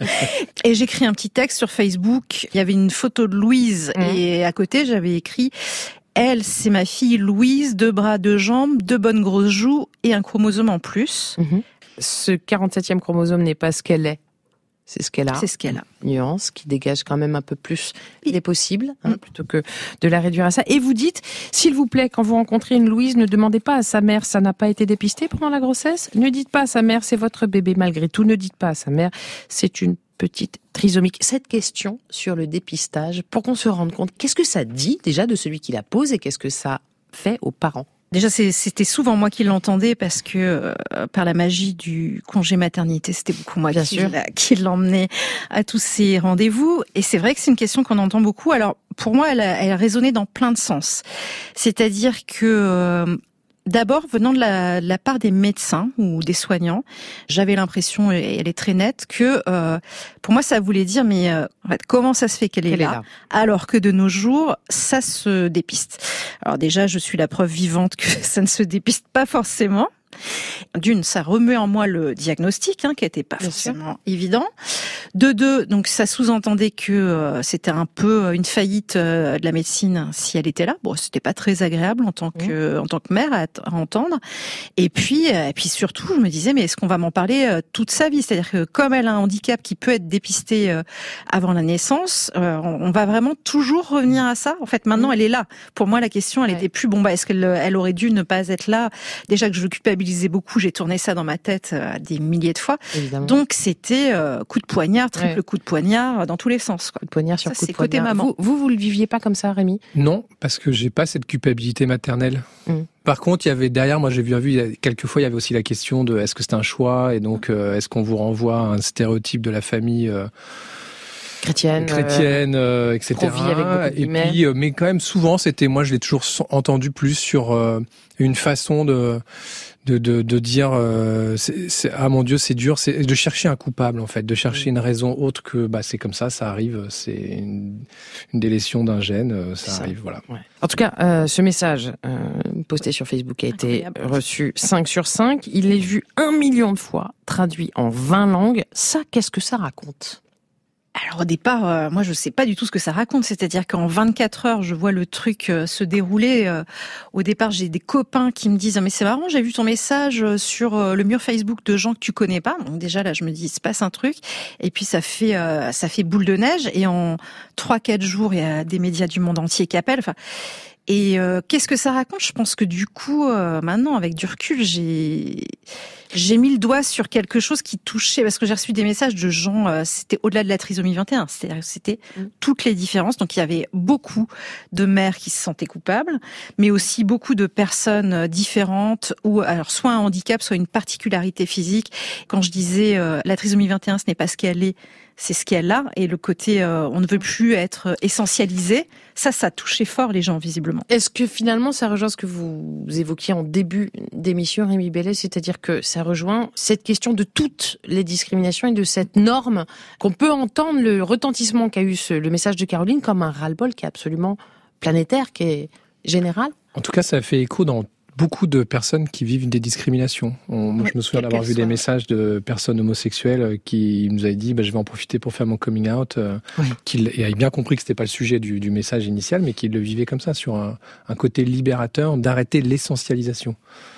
Et j'écris un petit texte sur Facebook. Il y avait une photo de Louise mmh. et à côté j'avais écrit. Elle, c'est ma fille Louise, deux bras, deux jambes, deux bonnes grosses joues et un chromosome en plus. Mmh. Ce quarante-septième chromosome n'est pas ce qu'elle est, c'est ce qu'elle a. C'est ce qu'elle a. Nuance qui dégage quand même un peu plus des possibles, hein, mmh. plutôt que de la réduire à ça. Et vous dites, s'il vous plaît, quand vous rencontrez une Louise, ne demandez pas à sa mère, ça n'a pas été dépisté pendant la grossesse. Ne dites pas à sa mère, c'est votre bébé malgré tout. Ne dites pas à sa mère, c'est une petite trisomique. Cette question sur le dépistage, pour qu'on se rende compte, qu'est-ce que ça dit déjà de celui qui la pose et qu'est-ce que ça fait aux parents ? Déjà, c'était souvent moi qui l'entendais parce que euh, par la magie du congé maternité, c'était beaucoup moi Bien qui, sûr. La, qui l'emmenais à tous ces rendez-vous. Et c'est vrai que c'est une question qu'on entend beaucoup. Alors, pour moi, elle a, elle a résonné dans plein de sens. C'est-à-dire que... Euh, D'abord, venant de la, de la part des médecins ou des soignants, j'avais l'impression, et elle est très nette, que euh, pour moi ça voulait dire mais euh, en fait, comment ça se fait qu'elle est, est là, alors que de nos jours ça se dépiste. Alors déjà, je suis la preuve vivante que ça ne se dépiste pas forcément. D'une, ça remet en moi le diagnostic, hein, qui n'était pas Bien forcément sûr. évident. De deux, donc ça sous-entendait que euh, c'était un peu une faillite euh, de la médecine si elle était là. Bon, c'était pas très agréable en tant que, mmh. en tant que mère à, à entendre. Et puis, euh, et puis surtout, je me disais, mais est-ce qu'on va m'en parler euh, toute sa vie ? C'est-à-dire que comme elle a un handicap qui peut être dépisté euh, avant la naissance, euh, on, on va vraiment toujours revenir à ça. En fait, maintenant, mmh. elle est là. Pour moi, la question, elle ouais. était plus bon. Bah, est-ce qu'elle, elle aurait dû ne pas être là ? Déjà que je le culpabilisais beaucoup, j'ai tourné ça dans ma tête euh, des milliers de fois. Évidemment. Donc c'était euh, coup de poignard, triple ouais. coup de poignard dans tous les sens. Quoi. Coup de poignard sur ça, coup de c'est poignard. Côté maman. Vous, vous, vous le viviez pas comme ça, Rémi ? Non, parce que j'ai pas cette culpabilité maternelle. Mm. Par contre, il y avait derrière, moi j'ai bien vu, quelques fois il y avait aussi la question de est-ce que c'est un choix et donc euh, est-ce qu'on vous renvoie à un stéréotype de la famille euh, chrétienne, chrétienne, euh, et cetera. Pro-vie avec beaucoup de guillemets. Et puis, euh, mais quand même souvent, c'était, moi je l'ai toujours entendu plus sur euh, une façon de de de, de dire euh, c'est, c'est, ah mon Dieu c'est dur, c'est de chercher un coupable en fait, de chercher mmh. une raison autre que bah c'est comme ça, ça arrive, c'est une, une délétion d'un gène, ça, ça arrive, voilà. Ouais. En tout cas, euh, ce message euh, posté sur Facebook a été Incroyable. reçu cinq sur cinq, il est vu un million de fois, traduit en vingt langues. Ça, qu'est-ce que ça raconte ? Alors au départ, euh, moi je sais pas du tout ce que ça raconte, c'est-à-dire qu'en vingt-quatre heures, je vois le truc euh, se dérouler. Euh, au départ, j'ai des copains qui me disent ah, mais c'est marrant, j'ai vu ton message sur euh, le mur Facebook de gens que tu connais pas. Donc déjà là, je me dis il se passe un truc, et puis ça fait euh, ça fait boule de neige, et en trois quatre jours, il y a des médias du monde entier qui appellent. Enfin. Et euh, qu'est-ce que ça raconte ? Je pense que du coup, euh, maintenant, avec du recul, j'ai j'ai mis le doigt sur quelque chose qui touchait, parce que j'ai reçu des messages de gens, euh, c'était au-delà de la trisomie vingt et un, c'est-à-dire c'était mmh. toutes les différences. Donc il y avait beaucoup de mères qui se sentaient coupables, mais aussi beaucoup de personnes différentes, ou alors soit un handicap, soit une particularité physique. Quand je disais euh, la trisomie vingt et un, ce n'est pas ce qu'elle est, c'est ce qu'elle a, et le côté euh, on ne veut plus être essentialisé, ça, ça touchait fort les gens, visiblement. Est-ce que finalement, ça rejoint ce que vous évoquiez en début d'émission, Rémi Bellet, c'est-à-dire que ça rejoint cette question de toutes les discriminations et de cette norme qu'on peut entendre, le retentissement qu'a eu ce, le message de Caroline, comme un ras-le-bol qui est absolument planétaire, qui est général ? En tout cas, ça fait écho dans beaucoup de personnes qui vivent des discriminations. On, moi, oui, je me souviens d'avoir vu soit. des messages de personnes homosexuelles qui nous avaient dit bah, « je vais en profiter pour faire mon coming out euh, oui. », qu'ils avaient bien compris que c'était pas le sujet du, du message initial, mais qu'ils le vivaient comme ça, sur un, un côté libérateur d'arrêter l'essentialisation.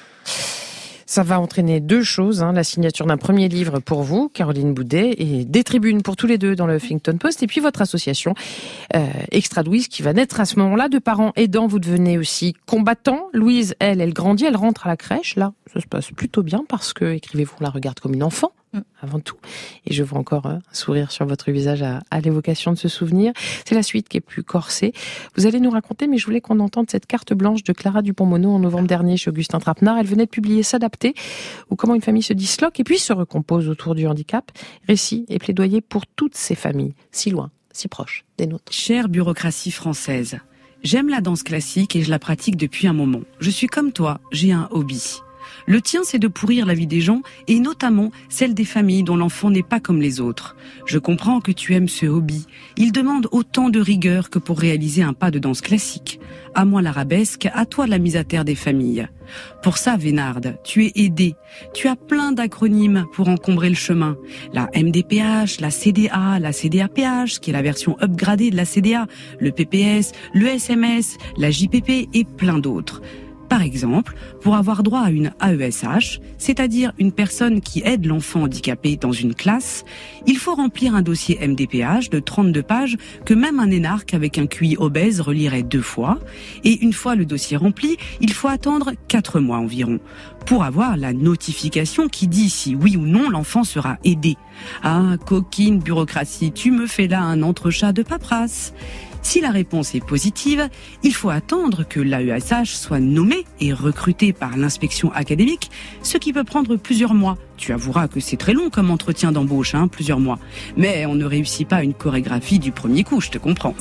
Ça va entraîner deux choses, hein, la signature d'un premier livre pour vous, Caroline Boudet, et des tribunes pour tous les deux dans le Huffington Post, et puis votre association euh, Extra Louise qui va naître à ce moment-là. De parents aidants, vous devenez aussi combattant. Louise, elle, elle grandit, elle rentre à la crèche. Là, ça se passe plutôt bien parce que, écrivez-vous, on la regarde comme une enfant mmh. avant tout. Et je vois encore un sourire sur votre visage à, à l'évocation de ce souvenir. C'est la suite qui est plus corsée. Vous allez nous raconter, mais je voulais qu'on entende cette carte blanche de Clara Dupont-Mono en novembre dernier chez Augustin Trapenard. Elle venait de publier S'adapter, ou comment une famille se disloque et puis se recompose autour du handicap. Récit et plaidoyer pour toutes ces familles, si loin, si proches des nôtres. Chère bureaucratie française, j'aime la danse classique et je la pratique depuis un moment. Je suis comme toi, j'ai un hobby. Le tien, c'est de pourrir la vie des gens, et notamment celle des familles dont l'enfant n'est pas comme les autres. Je comprends que tu aimes ce hobby. Il demande autant de rigueur que pour réaliser un pas de danse classique. À moi l'arabesque, à toi la mise à terre des familles. Pour ça, Vénarde, tu es aidée. Tu as plein d'acronymes pour encombrer le chemin. La M D P H, la C D A, la C D A P H, qui est la version upgradée de la C D A, le P P S, le S M S, la J P P et plein d'autres. Par exemple, pour avoir droit à une A E S H, c'est-à-dire une personne qui aide l'enfant handicapé dans une classe, il faut remplir un dossier M D P H de trente-deux pages que même un énarque avec un Q I obèse relirait deux fois. Et une fois le dossier rempli, il faut attendre quatre mois environ pour avoir la notification qui dit si oui ou non l'enfant sera aidé. Ah, coquine bureaucratie, tu me fais là un entrechat de paperasse. Si la réponse est positive, il faut attendre que l'A E S H soit nommé et recruté par l'inspection académique, ce qui peut prendre plusieurs mois. Tu avoueras que c'est très long comme entretien d'embauche, hein, plusieurs mois. Mais on ne réussit pas une chorégraphie du premier coup, je te comprends.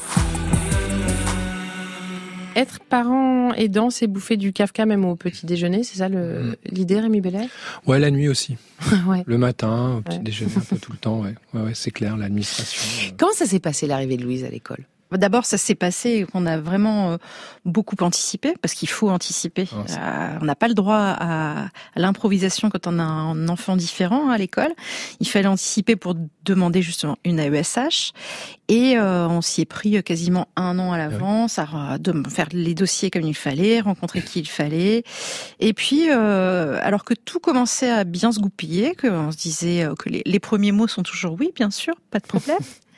Être parent aidant, c'est bouffer du Kafka même au petit déjeuner, c'est ça le, mmh. l'idée, Rémi Bellet ? Ouais, la nuit aussi. ouais. Le matin, au petit ouais. déjeuner, un peu tout le temps, ouais. Ouais, ouais, c'est clair, l'administration. Euh... Comment ça s'est passé l'arrivée de Louise à l'école ? D'abord, ça s'est passé qu'on a vraiment euh, beaucoup anticipé, parce qu'il faut anticiper. Oh, euh, on n'a pas le droit à, à l'improvisation quand on a un enfant différent à l'école. Il fallait anticiper pour demander justement une A E S H. Et euh, on s'y est pris quasiment un an à l'avance, à de faire les dossiers comme il fallait, rencontrer qui il fallait. Et puis, euh, alors que tout commençait à bien se goupiller, qu'on se disait que les, les premiers mots sont toujours oui, bien sûr, pas de problème.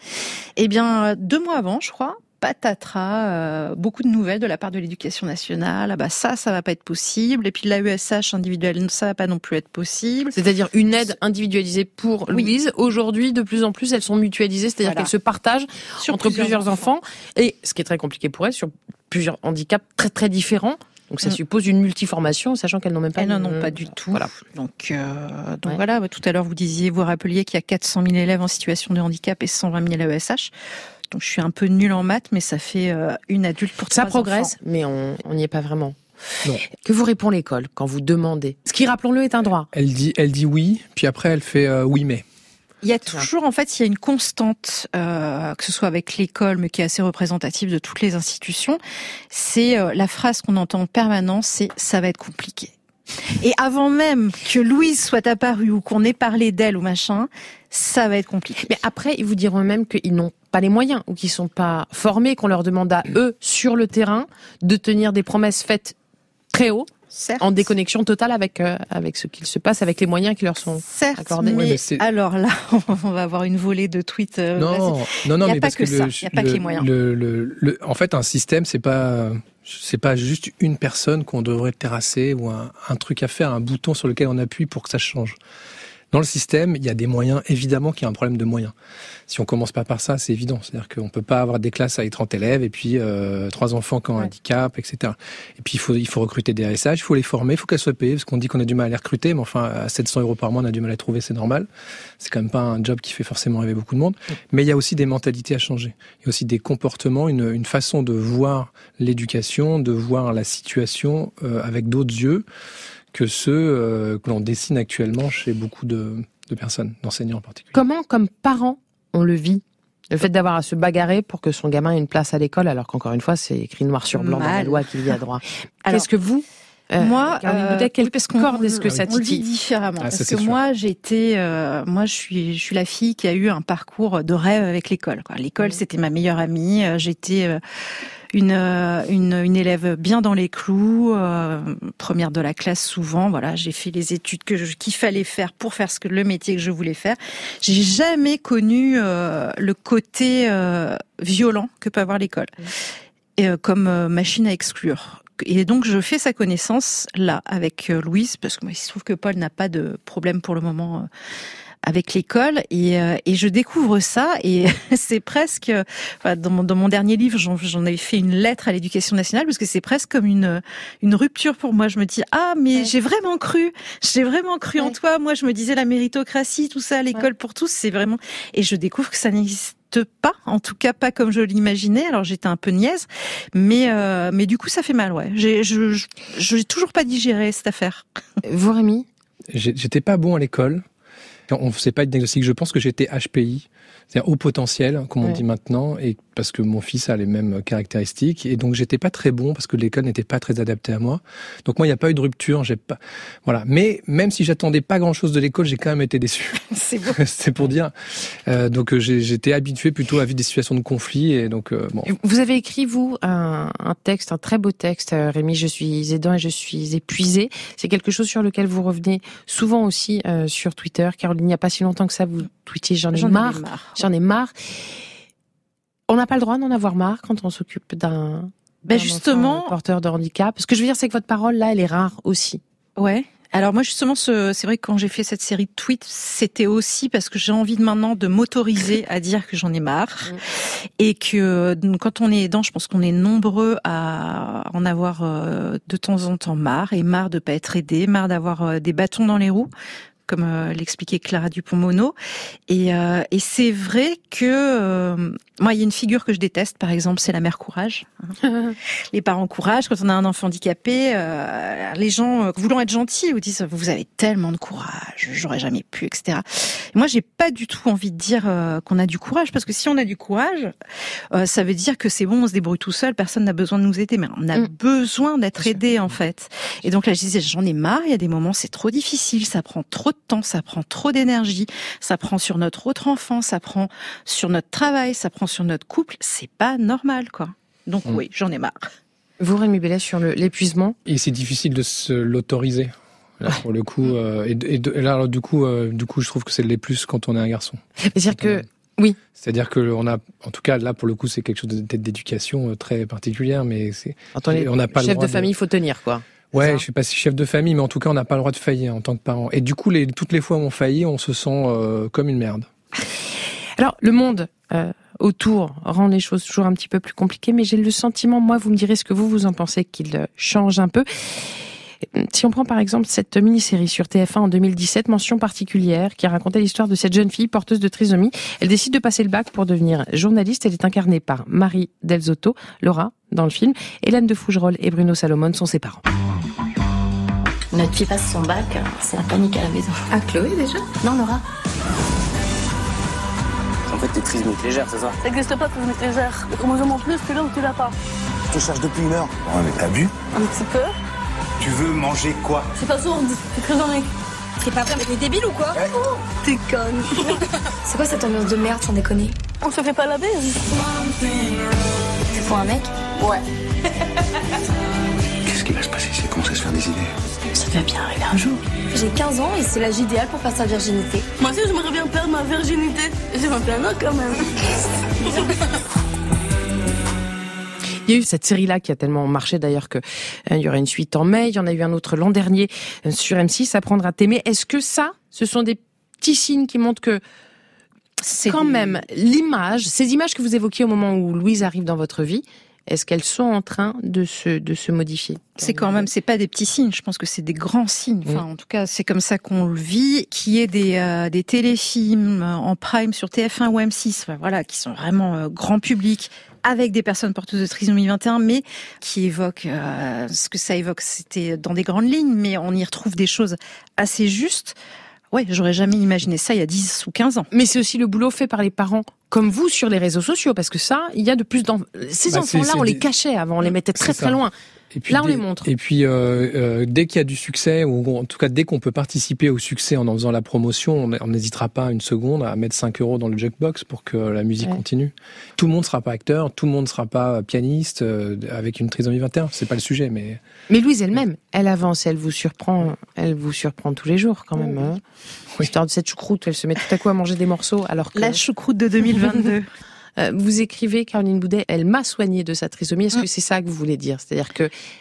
Eh bien, deux mois avant, je crois, patatras, euh, beaucoup de nouvelles de la part de l'Éducation nationale. Ah bah ça, ça va pas être possible. Et puis l'A E S H individuelle, ça va pas non plus être possible. C'est-à-dire une aide individualisée pour oui. Louise. Aujourd'hui, de plus en plus, elles sont mutualisées, c'est-à-dire voilà. qu'elles se partagent sur entre plusieurs, plusieurs enfants. enfants. Et ce qui est très compliqué pour elles, sur plusieurs handicaps très très différents. Donc ça mmh. suppose une multiformation, sachant qu'elles n'ont même pas... Elles de... n'en ont pas du tout. Voilà. Donc, euh, donc ouais. voilà, tout à l'heure vous disiez, vous rappeliez qu'il y a quatre cent mille élèves en situation de handicap et cent vingt mille A E S H. Donc je suis un peu nulle en maths, mais ça fait euh, une adulte pour trois enfants. Ça progresse, enfants. mais on n'y est pas vraiment. Non. Que vous répond l'école quand vous demandez ? Ce qui, rappelons-le, est un droit. Elle dit, elle dit oui, puis après elle fait euh, oui mais. Il y a toujours, en fait, il y a une constante, euh, que ce soit avec l'école, mais qui est assez représentative de toutes les institutions. C'est euh, la phrase qu'on entend en permanence, c'est « ça va être compliqué ». Et avant même que Louise soit apparue ou qu'on ait parlé d'elle ou machin, ça va être compliqué. Mais après, ils vous diront même qu'ils n'ont pas les moyens ou qu'ils sont pas formés, qu'on leur demande à eux, sur le terrain, de tenir des promesses faites très haut. Certes. En déconnexion totale avec euh, avec ce qu'il se passe, avec les moyens qui leur sont Certes, accordés. Mais, oui, mais c'est... alors là, on va avoir une volée de tweets. Euh, non, non, non, il n'y a mais pas parce que, que ça. Le, Il n'y a pas le, que les moyens. Le, le, le, en fait, un système, c'est pas c'est pas juste une personne qu'on devrait terrasser ou un, un truc à faire, un bouton sur lequel on appuie pour que ça change. Dans le système, il y a des moyens, évidemment qu'il y a un problème de moyens. Si on commence pas par ça, c'est évident. C'est-à-dire qu'on peut pas avoir des classes avec trente élèves et puis euh, trois enfants qui ont un ouais. handicap, et cetera. Et puis il faut il faut recruter des A S H, il faut les former, il faut qu'elles soient payées, parce qu'on dit qu'on a du mal à les recruter, mais enfin à sept cents euros par mois, on a du mal à les trouver, c'est normal. C'est quand même pas un job qui fait forcément rêver beaucoup de monde. Ouais. Mais il y a aussi des mentalités à changer. Il y a aussi des comportements, une, une façon de voir l'éducation, de voir la situation euh, avec d'autres yeux que ceux euh, que l'on dessine actuellement chez beaucoup de, de personnes, d'enseignants en particulier. Comment, comme parents, on le vit ? Le fait d'avoir à se bagarrer pour que son gamin ait une place à l'école, alors qu'encore une fois, c'est écrit noir sur blanc Mal. dans la loi qu'il y a droit. Alors, qu'est-ce que vous, euh, moi, euh, quelle parce corde est-ce que ça on le vit différemment. Ah, parce ça, que sûr. moi, j'ai été, euh, moi, je suis, je suis la fille qui a eu un parcours de rêve avec l'école. Quoi. L'école, mmh. c'était ma meilleure amie. J'étais euh, une, une, une élève bien dans les clous, euh, première de la classe souvent. Voilà, j'ai fait les études que je, qu'il fallait faire pour faire ce que le métier que je voulais faire. J'ai jamais connu euh, le côté euh, violent que peut avoir l'école, mmh. et, euh, comme euh, machine à exclure. Et donc, je fais sa connaissance, là, avec Louise, parce que moi, il se trouve que Paul n'a pas de problème pour le moment avec l'école et, euh, et je découvre ça et c'est presque, enfin, dans, mon, dans mon dernier livre, j'en, j'en avais fait une lettre à l'éducation nationale parce que c'est presque comme une, une rupture pour moi. Je me dis, ah, mais ouais. j'ai vraiment cru, j'ai vraiment cru ouais. en toi. Moi, je me disais la méritocratie, tout ça, l'école ouais. pour tous, c'est vraiment, et je découvre que ça n'existe pas, en tout cas pas comme je l'imaginais. Alors j'étais un peu niaise, mais euh, mais du coup ça fait mal, ouais. J'ai je je j'ai toujours pas digéré cette affaire. Vous, Rémi? J'étais pas bon à l'école. On ne faisait pas de diagnostic. Je pense que j'étais H P I, c'est-à-dire haut potentiel, comme on ouais. dit maintenant, et parce que mon fils a les mêmes caractéristiques, et donc j'étais pas très bon parce que l'école n'était pas très adaptée à moi. Donc moi, il n'y a pas eu de rupture, j'ai pas, voilà. Mais même si j'attendais pas grand-chose de l'école, j'ai quand même été déçu. C'est beau. C'est pour dire. Euh, donc j'ai, j'étais habitué plutôt à vivre des situations de conflit, et donc euh, bon. Vous avez écrit vous un, un texte, un très beau texte, Rémi. Je suis aidant et je suis épuisé. C'est quelque chose sur lequel vous revenez souvent aussi euh, sur Twitter, car il n'y a pas si longtemps que ça, vous tweetiez j'en ai j'en marre, ai marre. J'en ai marre. On n'a pas le droit d'en avoir marre quand on s'occupe d'un, ben d'un justement enfant porteur de handicap. Ce que je veux dire, c'est que votre parole, là, elle est rare aussi. Ouais. Alors moi justement, ce, c'est vrai que quand j'ai fait cette série de tweets, c'était aussi parce que j'ai envie de maintenant de m'autoriser à dire que j'en ai marre mmh. et que quand on est aidant, je pense qu'on est nombreux à en avoir de temps en temps marre et marre de pas être aidé, marre d'avoir des bâtons dans les roues, comme euh, l'expliquait Clara Dupont-Mono. Et, euh, et c'est vrai que euh, moi, il y a une figure que je déteste, par exemple, c'est la mère courage. Les parents courage, quand on a un enfant handicapé, euh, les gens, euh, voulant être gentils, vous disent « vous avez tellement de courage, j'aurais jamais pu, et cetera » Et moi, j'ai pas du tout envie de dire euh, qu'on a du courage, parce que si on a du courage, euh, ça veut dire que c'est bon, on se débrouille tout seul, personne n'a besoin de nous aider, mais on a mmh. besoin d'être aidé, en fait. Et donc là, je disais, j'en ai marre, il y a des moments, c'est trop difficile, ça prend trop de temps, ça prend trop d'énergie, ça prend sur notre autre enfant, ça prend sur notre travail, ça prend sur notre couple, c'est pas normal, quoi. Donc mmh. oui, j'en ai marre. Vous, Rémi Bellet, sur le, l'épuisement? Et c'est difficile de se l'autoriser, là, pour le coup. Euh, et, et, et là, alors, du coup, euh, du coup, je trouve que c'est les plus quand on est un garçon. C'est-à-dire que, oui. C'est-à-dire que on a, en tout cas, là, pour le coup, c'est quelque chose d'éducation très particulière, mais c'est, quand on est on n'a pas chef le droit de famille, il faut tenir, quoi. Ouais, je sais pas si chef de famille, mais en tout cas, on n'a pas le droit de faillir en tant que parent. Et du coup, les, toutes les fois où on faillit, on se sent euh, comme une merde. Alors, le monde euh, autour rend les choses toujours un petit peu plus compliquées, mais j'ai le sentiment, moi, vous me direz ce que vous, vous en pensez, qu'il change un peu. Si on prend par exemple cette mini-série sur T F un en deux mille dix-sept, mention particulière, qui racontait l'histoire de cette jeune fille porteuse de trisomie. Elle décide de passer le bac pour devenir journaliste. Elle est incarnée par Marie Delzotto, Laura, dans le film. Hélène de Fougerolles et Bruno Salomon sont ses parents. Notre fille passe son bac, c'est la panique à la maison. Ah, Chloé déjà? Non, Laura. En fait, t'es trisomique légère, c'est ça? Ça n'existe pas, trisomique légère. Le chromosome en plus, tu l'as ou tu l'as pas? Je te cherche depuis une heure. Ouais, mais t'as bu? Un petit peu. Tu veux manger quoi? Je suis pas sourde, je suis trisomique. T'es pas prêt, mais t'es débile ou quoi? Ouais. Oh, t'es conne. C'est quoi cette ambiance de merde, sans déconner? On se fait pas la baise. Tu prends un mec? Ouais. Qu'est-ce qui va se passer si elle commence à se faire des idées? Ça va bien arriver un jour. J'ai quinze ans et c'est l'âge idéal pour perdre sa virginité. Moi aussi, j'aimerais bien perdre ma virginité. J'ai vingt et un ans quand même. Il y a eu cette série-là qui a tellement marché d'ailleurs que euh, il y aurait une suite en mai. Il y en a eu un autre l'an dernier euh, sur M six, Apprendre à t'aimer. Est-ce que ça, ce sont des petits signes qui montrent que c'est quand des... même l'image, ces images que vous évoquiez au moment où Louise arrive dans votre vie, est-ce qu'elles sont en train de se de se modifier? C'est quand même, c'est pas des petits signes. Je pense que c'est des grands signes. Enfin, mmh. en tout cas, c'est comme ça qu'on le vit. Qu'il y ait des euh, des téléfilms en prime sur T F un ou M six, enfin, voilà, qui sont vraiment euh, grand public, avec des personnes porteuses de trisomie vingt et un, mais qui évoquent euh, ce que ça évoque. C'était dans des grandes lignes, mais on y retrouve des choses assez justes. Ouais, j'aurais jamais imaginé ça il y a dix ou quinze ans. Mais c'est aussi le boulot fait par les parents comme vous sur les réseaux sociaux, parce que ça, il y a de plus d'enfants. Ces bah enfants-là, on des... les cachait avant, on les mettait très très loin. Et puis là, on dès, les montre. Et puis, euh, euh, dès qu'il y a du succès, ou en tout cas dès qu'on peut participer au succès en en faisant la promotion, on n'hésitera pas une seconde à mettre cinq euros dans le jukebox pour que la musique ouais. continue. Tout le monde ne sera pas acteur, tout le monde ne sera pas pianiste euh, avec une trisomie vingt et un. C'est pas le sujet, mais. Mais Louise elle-même, elle avance, elle vous surprend, elle vous surprend tous les jours quand même. Hein. Oui. L'histoire de cette choucroute, elle se met tout à coup à manger des morceaux, alors que. La choucroute de deux mille vingt-deux. Vous écrivez, Caroline Boudet, elle m'a soignée de sa trisomie. Est-ce que c'est ça que vous voulez dire? C'est-à-dire que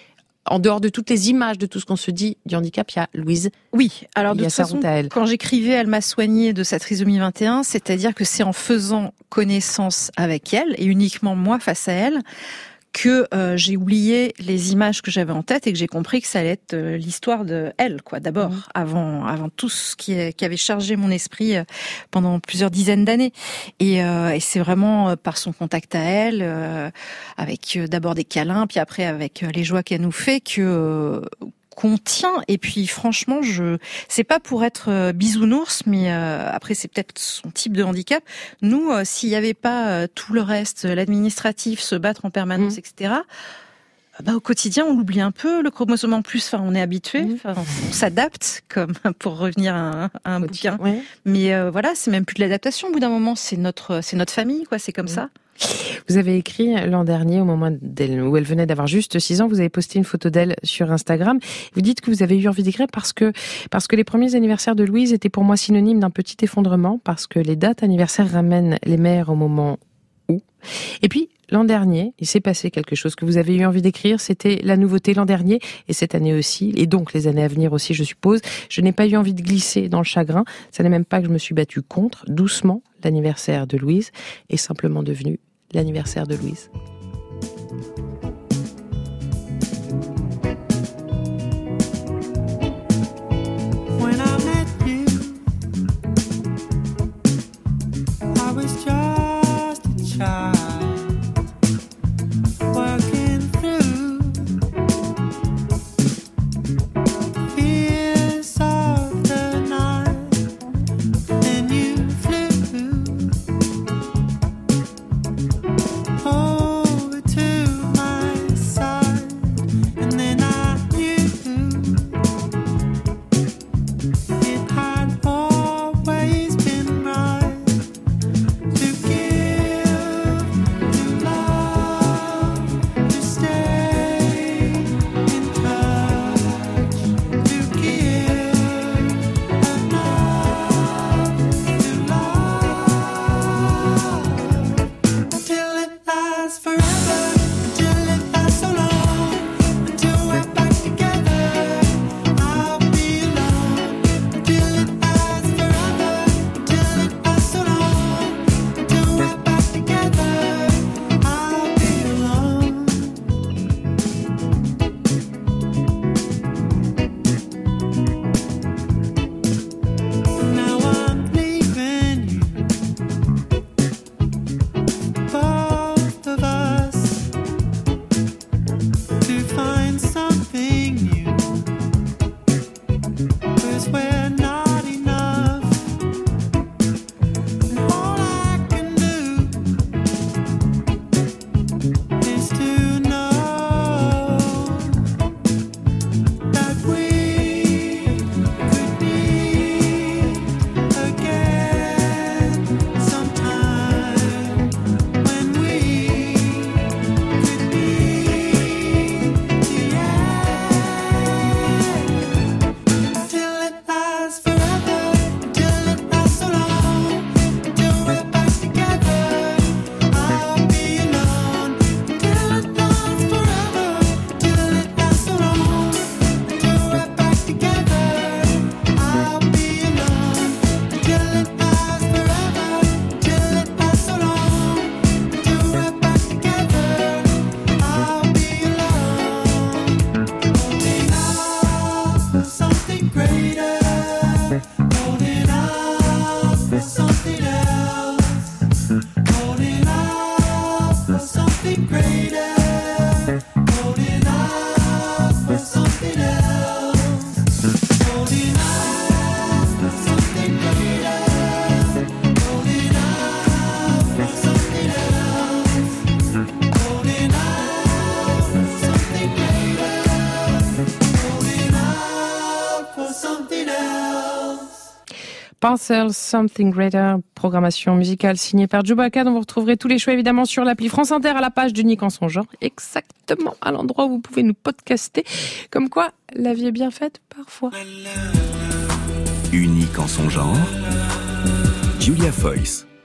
en dehors de toutes les images, de tout ce qu'on se dit du handicap, il y a Louise. Oui, alors il de y a toute sa façon, route à elle. quand j'écrivais, elle m'a soignée de sa trisomie vingt et un, c'est-à-dire que c'est en faisant connaissance avec elle, et uniquement moi face à elle, que euh, j'ai oublié les images que j'avais en tête et que j'ai compris que ça allait être euh, l'histoire de elle, quoi. D'abord, mmh. avant, avant tout ce qui, est, qui avait chargé mon esprit euh, pendant plusieurs dizaines d'années. Et, euh, et c'est vraiment euh, par son contact à elle, euh, avec euh, d'abord des câlins, puis après avec euh, les joies qu'elle nous fait, que euh, qu'on tient. Et puis franchement, je c'est pas pour être euh, bisounours, mais euh, après c'est peut-être son type de handicap. Nous, euh, s'il y avait pas euh, tout le reste, l'administratif, se battre en permanence, mmh. et cetera. Bah, au quotidien, on l'oublie un peu, le chromosome en plus, enfin, on est habitué, mmh. enfin, on s'adapte, comme pour revenir à un, à un bouquin. Ouais. Mais euh, voilà, c'est même plus de l'adaptation. Au bout d'un moment, c'est notre, c'est notre famille, quoi. C'est comme mmh. ça. Vous avez écrit l'an dernier, au moment où elle venait d'avoir juste six ans, vous avez posté une photo d'elle sur Instagram. Vous dites que vous avez eu envie d'écrire parce que, parce que les premiers anniversaires de Louise étaient pour moi synonymes d'un petit effondrement, parce que les dates anniversaires ramènent les mères au moment où. Et puis, l'an dernier, il s'est passé quelque chose que vous avez eu envie d'écrire, c'était la nouveauté l'an dernier, et cette année aussi, et donc les années à venir aussi, je suppose. Je n'ai pas eu envie de glisser dans le chagrin, ça n'est même pas que je me suis battue contre. Doucement, l'anniversaire de Louise est simplement devenu l'anniversaire de Louise. When I met you, I was just a child. Parcels, Something Greater, programmation musicale signée par Chewbacca, dont vous retrouverez tous les choix évidemment sur l'appli France Inter à la page d'Unique en son genre, exactement à l'endroit où vous pouvez nous podcaster. Comme quoi, la vie est bien faite parfois. Unique en son genre, Julia Foyce.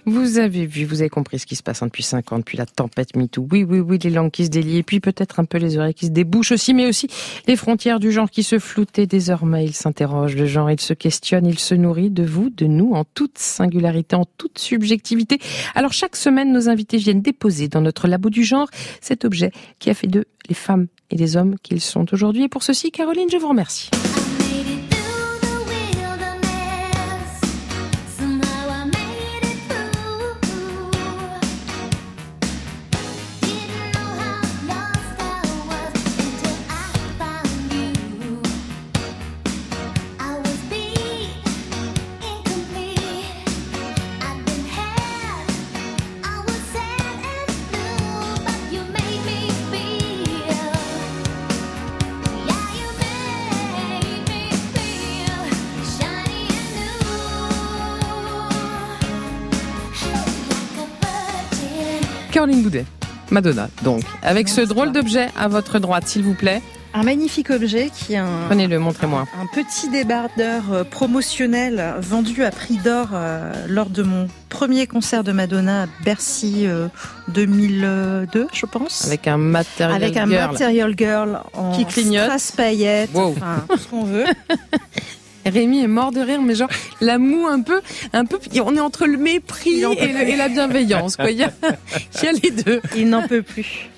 Vous avez vu, vous avez compris ce qui se passe depuis cinq ans, depuis la tempête MeToo. Oui, oui, oui, les langues qui se délient, et puis peut-être un peu les oreilles qui se débouchent aussi, mais aussi les frontières du genre qui se floutent. Et désormais, il s'interroge, le genre, il se questionne, il se nourrit de vous, de nous, en toute singularité, en toute subjectivité. Alors chaque semaine, nos invités viennent déposer dans notre labo du genre cet objet qui a fait d'eux les femmes et les hommes qu'ils sont aujourd'hui. Et pour ceci, Caroline, je vous remercie. Caroline Boudet, Madonna, donc, avec ce drôle d'objet à votre droite, s'il vous plaît. Un magnifique objet qui est un... Prenez-le, montrez-moi. Un petit débardeur promotionnel vendu à prix d'or euh, lors de mon premier concert de Madonna à Bercy euh, deux mille deux, je pense. Avec un Material Avec un Girl. Material Girl en qui clignote. strass paillettes, Wow. enfin, tout ce qu'on veut. Rémi est mort de rire, mais genre la moue un peu, un peu. On est entre le mépris et, le- et la bienveillance, quoi. Il y a, il y a les deux. Il n'en peut plus.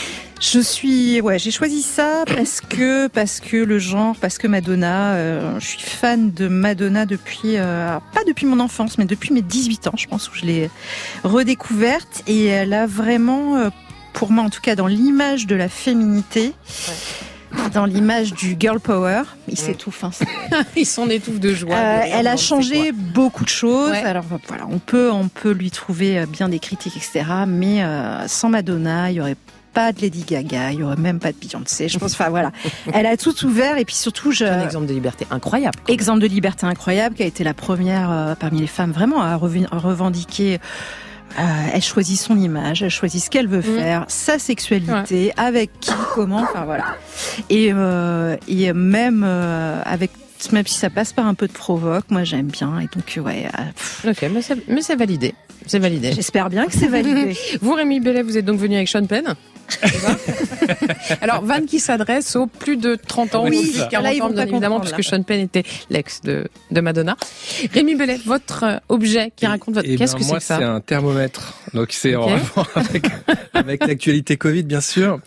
Je suis, ouais, j'ai choisi ça parce que parce que le genre, parce que Madonna. Euh, je suis fan de Madonna depuis, euh, alors, pas depuis mon enfance, mais depuis mes dix-huit ans, je pense, où je l'ai redécouverte, et elle a vraiment, euh, pour moi en tout cas, dans l'image de la féminité. Ouais. Dans l'image du girl power, il s'étouffe. Hein, il s'en étouffe de joie. Euh, de rire, elle a non, changé beaucoup de choses. Ouais. Alors voilà, on peut, on peut lui trouver bien des critiques, et cetera. Mais euh, sans Madonna, il y aurait pas de Lady Gaga, il y aurait même pas de Beyoncé. Je pense, enfin voilà, elle a tout ouvert, et puis surtout, je... un exemple de liberté incroyable. Exemple de liberté incroyable, qui a été la première euh, parmi les femmes vraiment à, rev- à revendiquer. Euh, elle choisit son image, elle choisit ce qu'elle veut mmh. faire, sa sexualité, ouais. avec qui, comment, enfin voilà. Et, euh, et même euh, avec, même si ça passe par un peu de provoque, moi j'aime bien. Et donc ouais. Euh, ok, mais c'est, mais c'est validé, c'est validé. J'espère bien que c'est validé. Vous, Rémi Bellet, vous êtes donc venu avec Sean Penn. Alors, Van qui s'adresse aux plus de trente ans, oui, ou plus de quarante ans, bien évidemment, puisque Sean Penn était l'ex de, de Madonna. Rémi Bellet, votre objet qui raconte votre... Et Qu'est-ce ben que moi, c'est que ça? C'est un thermomètre. Donc, c'est okay. en rapport avec, avec l'actualité Covid, bien sûr.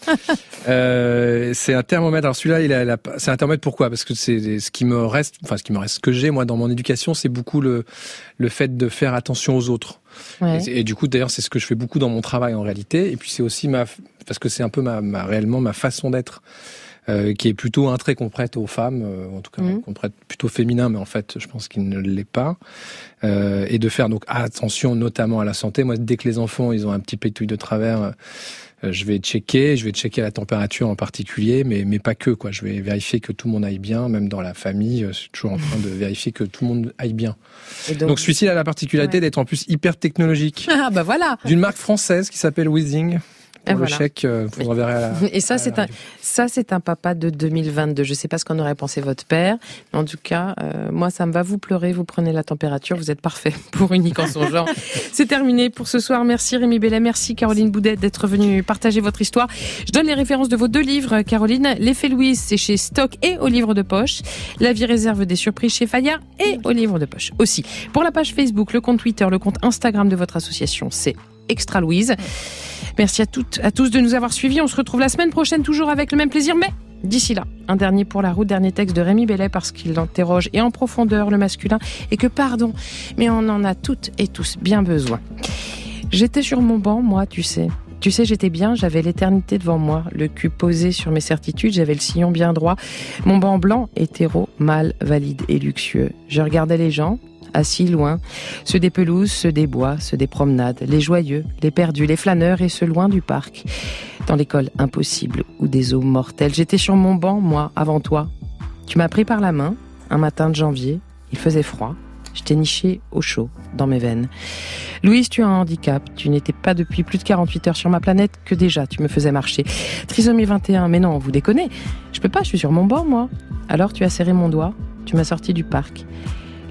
Euh, c'est un thermomètre. Alors, celui-là, il a, il a, c'est un thermomètre pourquoi? Parce que c'est ce qui me reste, enfin, ce qui me reste, ce que j'ai, moi, dans mon éducation, c'est beaucoup le, le fait de faire attention aux autres. Ouais. Et, et du coup, d'ailleurs, c'est ce que je fais beaucoup dans mon travail en réalité. Et puis, c'est aussi ma, parce que c'est un peu ma, ma réellement ma façon d'être, euh, qui est plutôt un trait qu'on prête aux femmes, euh, en tout cas mmh. qu'on prête plutôt féminin, mais en fait, je pense qu'il ne l'est pas. Euh, et de faire donc attention, notamment à la santé. Moi, dès que les enfants, ils ont un petit pétouille de travers, euh, je vais checker, je vais checker la température en particulier, mais mais pas que quoi. Je vais vérifier que tout le monde aille bien, même dans la famille. Je suis toujours en train de vérifier que tout le monde aille bien. Et donc, donc celui-ci a la particularité ouais. d'être en plus hyper technologique. Ah bah voilà. D'une marque française qui s'appelle Weezing. Pour et le voilà. chèque, euh, vous reverrez à la. Et ça, c'est un, ça, c'est un papa de deux mille vingt-deux. Je sais pas ce qu'en aurait pensé votre père, mais en tout cas, euh, moi, ça me va. Vous pleurez, vous prenez la température, vous êtes parfait pour unique en son genre. C'est terminé pour ce soir. Merci Rémi Bellet, merci Caroline Boudet d'être venue partager votre histoire. Je donne les références de vos deux livres, Caroline. L'effet Louise, c'est chez Stock et au livre de poche. La vie réserve des surprises chez Fayard et au livre de poche aussi. Pour la page Facebook, le compte Twitter, le compte Instagram de votre association, c'est Extra Louise. Merci à toutes, à tous de nous avoir suivis. On se retrouve la semaine prochaine, toujours avec le même plaisir. Mais d'ici là, un dernier pour la route, dernier texte de Rémi Bellet, parce qu'il interroge et en profondeur le masculin, et que, pardon, mais on en a toutes et tous bien besoin. J'étais sur mon banc, moi, tu sais. Tu sais, j'étais bien, j'avais l'éternité devant moi, le cul posé sur mes certitudes, j'avais le sillon bien droit. Mon banc blanc, hétéro, mâle, valide et luxueux. Je regardais les gens, assis loin, ceux des pelouses, ceux des bois, ceux des promenades, les joyeux, les perdus, les flâneurs et ceux loin du parc, dans l'école impossible ou des eaux mortelles. J'étais sur mon banc, moi, avant toi. Tu m'as pris par la main, un matin de janvier, il faisait froid, je t'ai niché au chaud, dans mes veines. Louise, tu as un handicap, tu n'étais pas depuis plus de quarante-huit heures sur ma planète que déjà tu me faisais marcher. Trisomie vingt et un, mais non, vous déconnez, je peux pas, je suis sur mon banc, moi. Alors tu as serré mon doigt, tu m'as sorti du parc.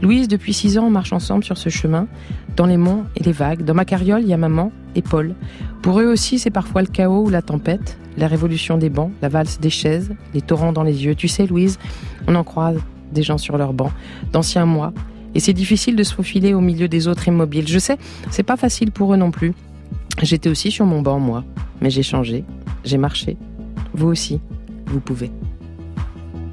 Louise, depuis six ans, on marche ensemble sur ce chemin, dans les monts et les vagues. Dans ma carriole, il y a maman et Paul. Pour eux aussi, c'est parfois le chaos ou la tempête, la révolution des bancs, la valse des chaises, les torrents dans les yeux. Tu sais, Louise, on en croise des gens sur leurs bancs, d'anciens mois. Et c'est difficile de se faufiler au milieu des autres immobiles. Je sais, c'est pas facile pour eux non plus. J'étais aussi sur mon banc, moi. Mais j'ai changé, j'ai marché. Vous aussi, vous pouvez.